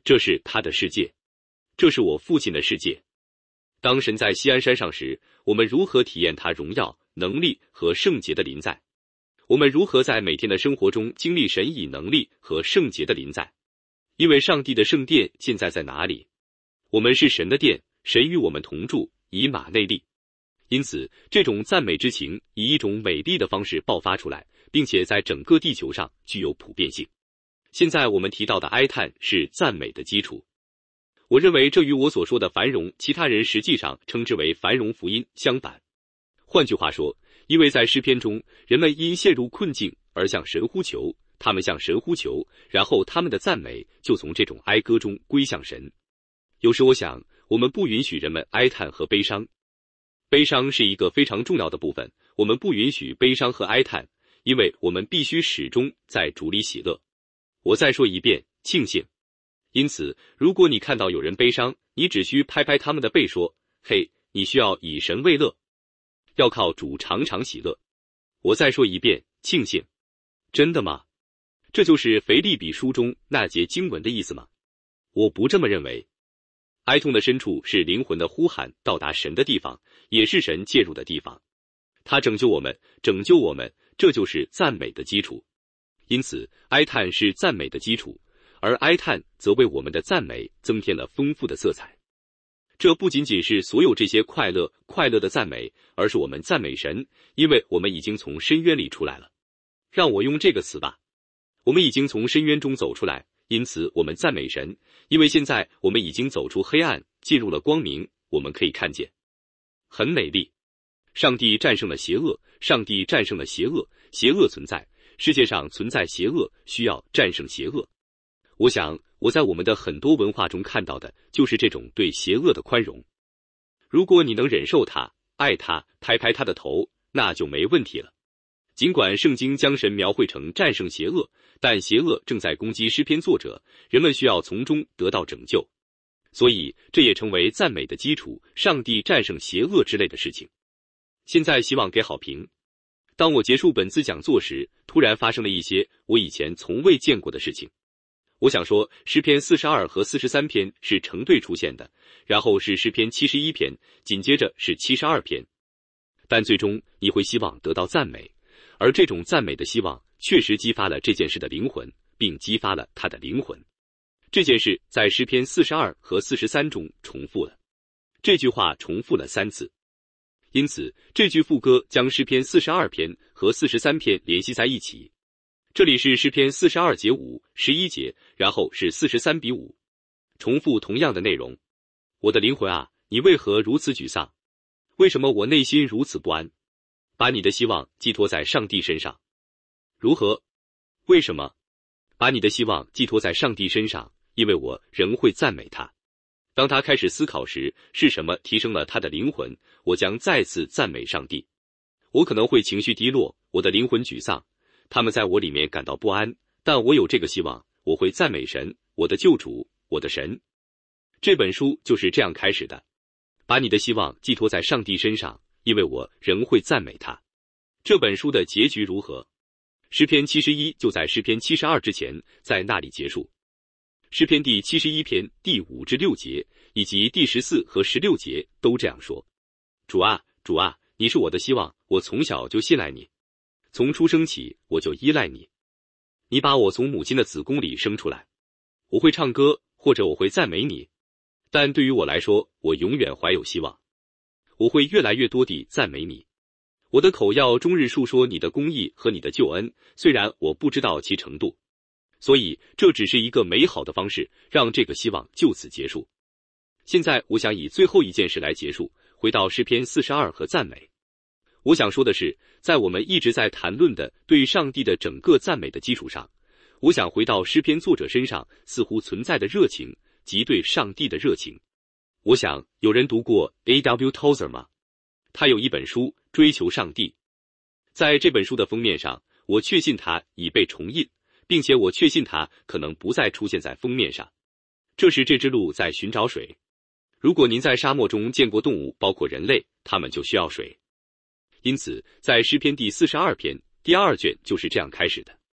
这是他的世界，这是我父亲的世界。当神在锡安山上时，我们如何体验他荣耀、能力和圣洁的临在？我们如何在每天的生活中经历神以能力和圣洁的临在？因为上帝的圣殿现在在哪里？我们是神的殿，神与我们同住，以马内利。因此，这种赞美之情以一种美丽的方式爆发出来，并且在整个地球上具有普遍性。现在我们提到的哀叹是赞美的基础。我认为这与我所说的繁荣，其他人实际上称之为繁荣福音相反。换句话说，因为在诗篇中，人们因陷入困境而向神呼求，他们向神呼求，然后他们的赞美就从这种哀歌中归向神。有时我想，我们不允许人们哀叹和悲伤。悲伤是一个非常重要的部分，我们不允许悲伤和哀叹，因为我们必须始终在主里喜乐。我再说一遍，庆幸。因此，如果你看到有人悲伤，你只需拍拍他们的背说：“嘿，你需要以神为乐，要靠主常常喜乐。”我再说一遍，庆幸。真的吗？这就是腓立比书中那节经文的意思吗？我不这么认为。哀痛的深处是灵魂的呼喊到达神的地方，也是神介入的地方。他拯救我们，拯救我们，这就是赞美的基础。因此，哀叹是赞美的基础，而哀叹则为我们的赞美增添了丰富的色彩。这不仅仅是所有这些快乐快乐的赞美，而是我们赞美神，因为我们已经从深渊里出来了。让我用这个词吧，我们已经从深渊中走出来，因此我们赞美神，因为现在我们已经走出黑暗，进入了光明，我们可以看见。很美丽。上帝战胜了邪恶，上帝战胜了邪恶，邪恶存在，世界上存在邪恶，需要战胜邪恶。我想，我在我们的很多文化中看到的就是这种对邪恶的宽容。如果你能忍受它，爱它，拍拍它的头，那就没问题了。尽管圣经将神描绘成战胜邪恶，但邪恶正在攻击诗篇作者，人们需要从中得到拯救。所以，这也成为赞美的基础，上帝战胜邪恶之类的事情。现在希望给好评。当我结束本次讲座时，突然发生了一些我以前从未见过的事情。我想说，诗篇四十二和四十三篇是成对出现的，然后是诗篇七十一篇，紧接着是七十二篇。但最终你会希望得到赞美，而这种赞美的希望确实激发了这件事的灵魂，并激发了他的灵魂。这件事在诗篇四十二和四十三中重复了，这句话重复了三次。因此，这句副歌将诗篇四十二篇和四十三篇联系在一起。这里是诗篇四十二节五、十一节，然后是四十三比五，重复同样的内容。我的灵魂啊，你为何如此沮丧？为什么我内心如此不安？把你的希望寄托在上帝身上。如何？为什么？把你的希望寄托在上帝身上，因为我仍会赞美他。当他开始思考时，是什么提升了他的灵魂？我将再次赞美上帝。我可能会情绪低落，我的灵魂沮丧，他们在我里面感到不安，但我有这个希望，我会赞美神，我的救主，我的神。这本书就是这样开始的。把你的希望寄托在上帝身上，因为我仍会赞美他。这本书的结局如何？诗篇七十一就在诗篇七十二之前，在那里结束。诗篇第七十一篇第五至六节以及第十四和十六节都这样说：主啊，主啊，你是我的希望，我从小就信赖你，从出生起我就依赖你。你把我从母亲的子宫里生出来。我会唱歌，或者我会赞美你，但对于我来说，我永远怀有希望。我会越来越多地赞美你。我的口要终日述说你的公义和你的救恩，虽然我不知道其程度。所以，这只是一个美好的方式，让这个希望就此结束。现在，我想以最后一件事来结束，回到诗篇四十二和赞美。我想说的是，在我们一直在谈论的对上帝的整个赞美的基础上，我想回到诗篇作者身上似乎存在的热情，即对上帝的热情。我想，有人读过 A W Tozer 吗？他有一本书《追求上帝》。在这本书的封面上，我确信它已被重印，并且我确信它可能不再出现在封面上。这是这只鹿在寻找水。如果您在沙漠中见过动物，包括人类，它们就需要水。因此，在诗篇第四十二篇第二卷就是这样开始的。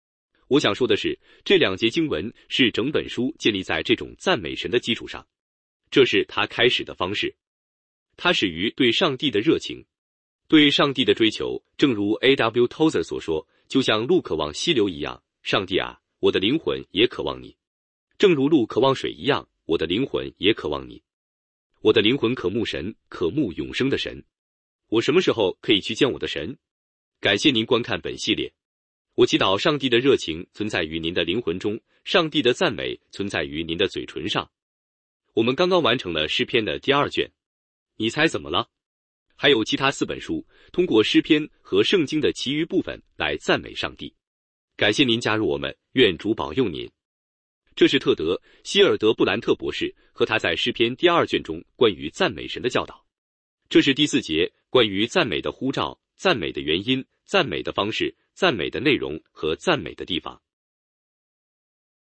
我想说的是，这两节经文是整本书建立在这种赞美神的基础上，这是他开始的方式。他始于对上帝的热情，对上帝的追求，正如 A W Tozer 所说，就像鹿渴望溪流一样，上帝啊，我的灵魂也渴望你。正如鹿渴望水一样，我的灵魂也渴望你。我的灵魂渴慕神，渴慕永生的神。我什么时候可以去见我的神？感谢您观看本系列。我祈祷上帝的热情存在于您的灵魂中，上帝的赞美存在于您的嘴唇上。我们刚刚完成了诗篇的第二卷，你猜怎么了？还有其他四本书，通过诗篇和圣经的其余部分来赞美上帝。感谢您加入我们，愿主保佑您。这是特德·希尔德布兰特博士和他在诗篇第二卷中关于赞美神的教导。这是第四节关于赞美的呼召、赞美的原因、赞美的方式、赞美的内容和赞美的地方。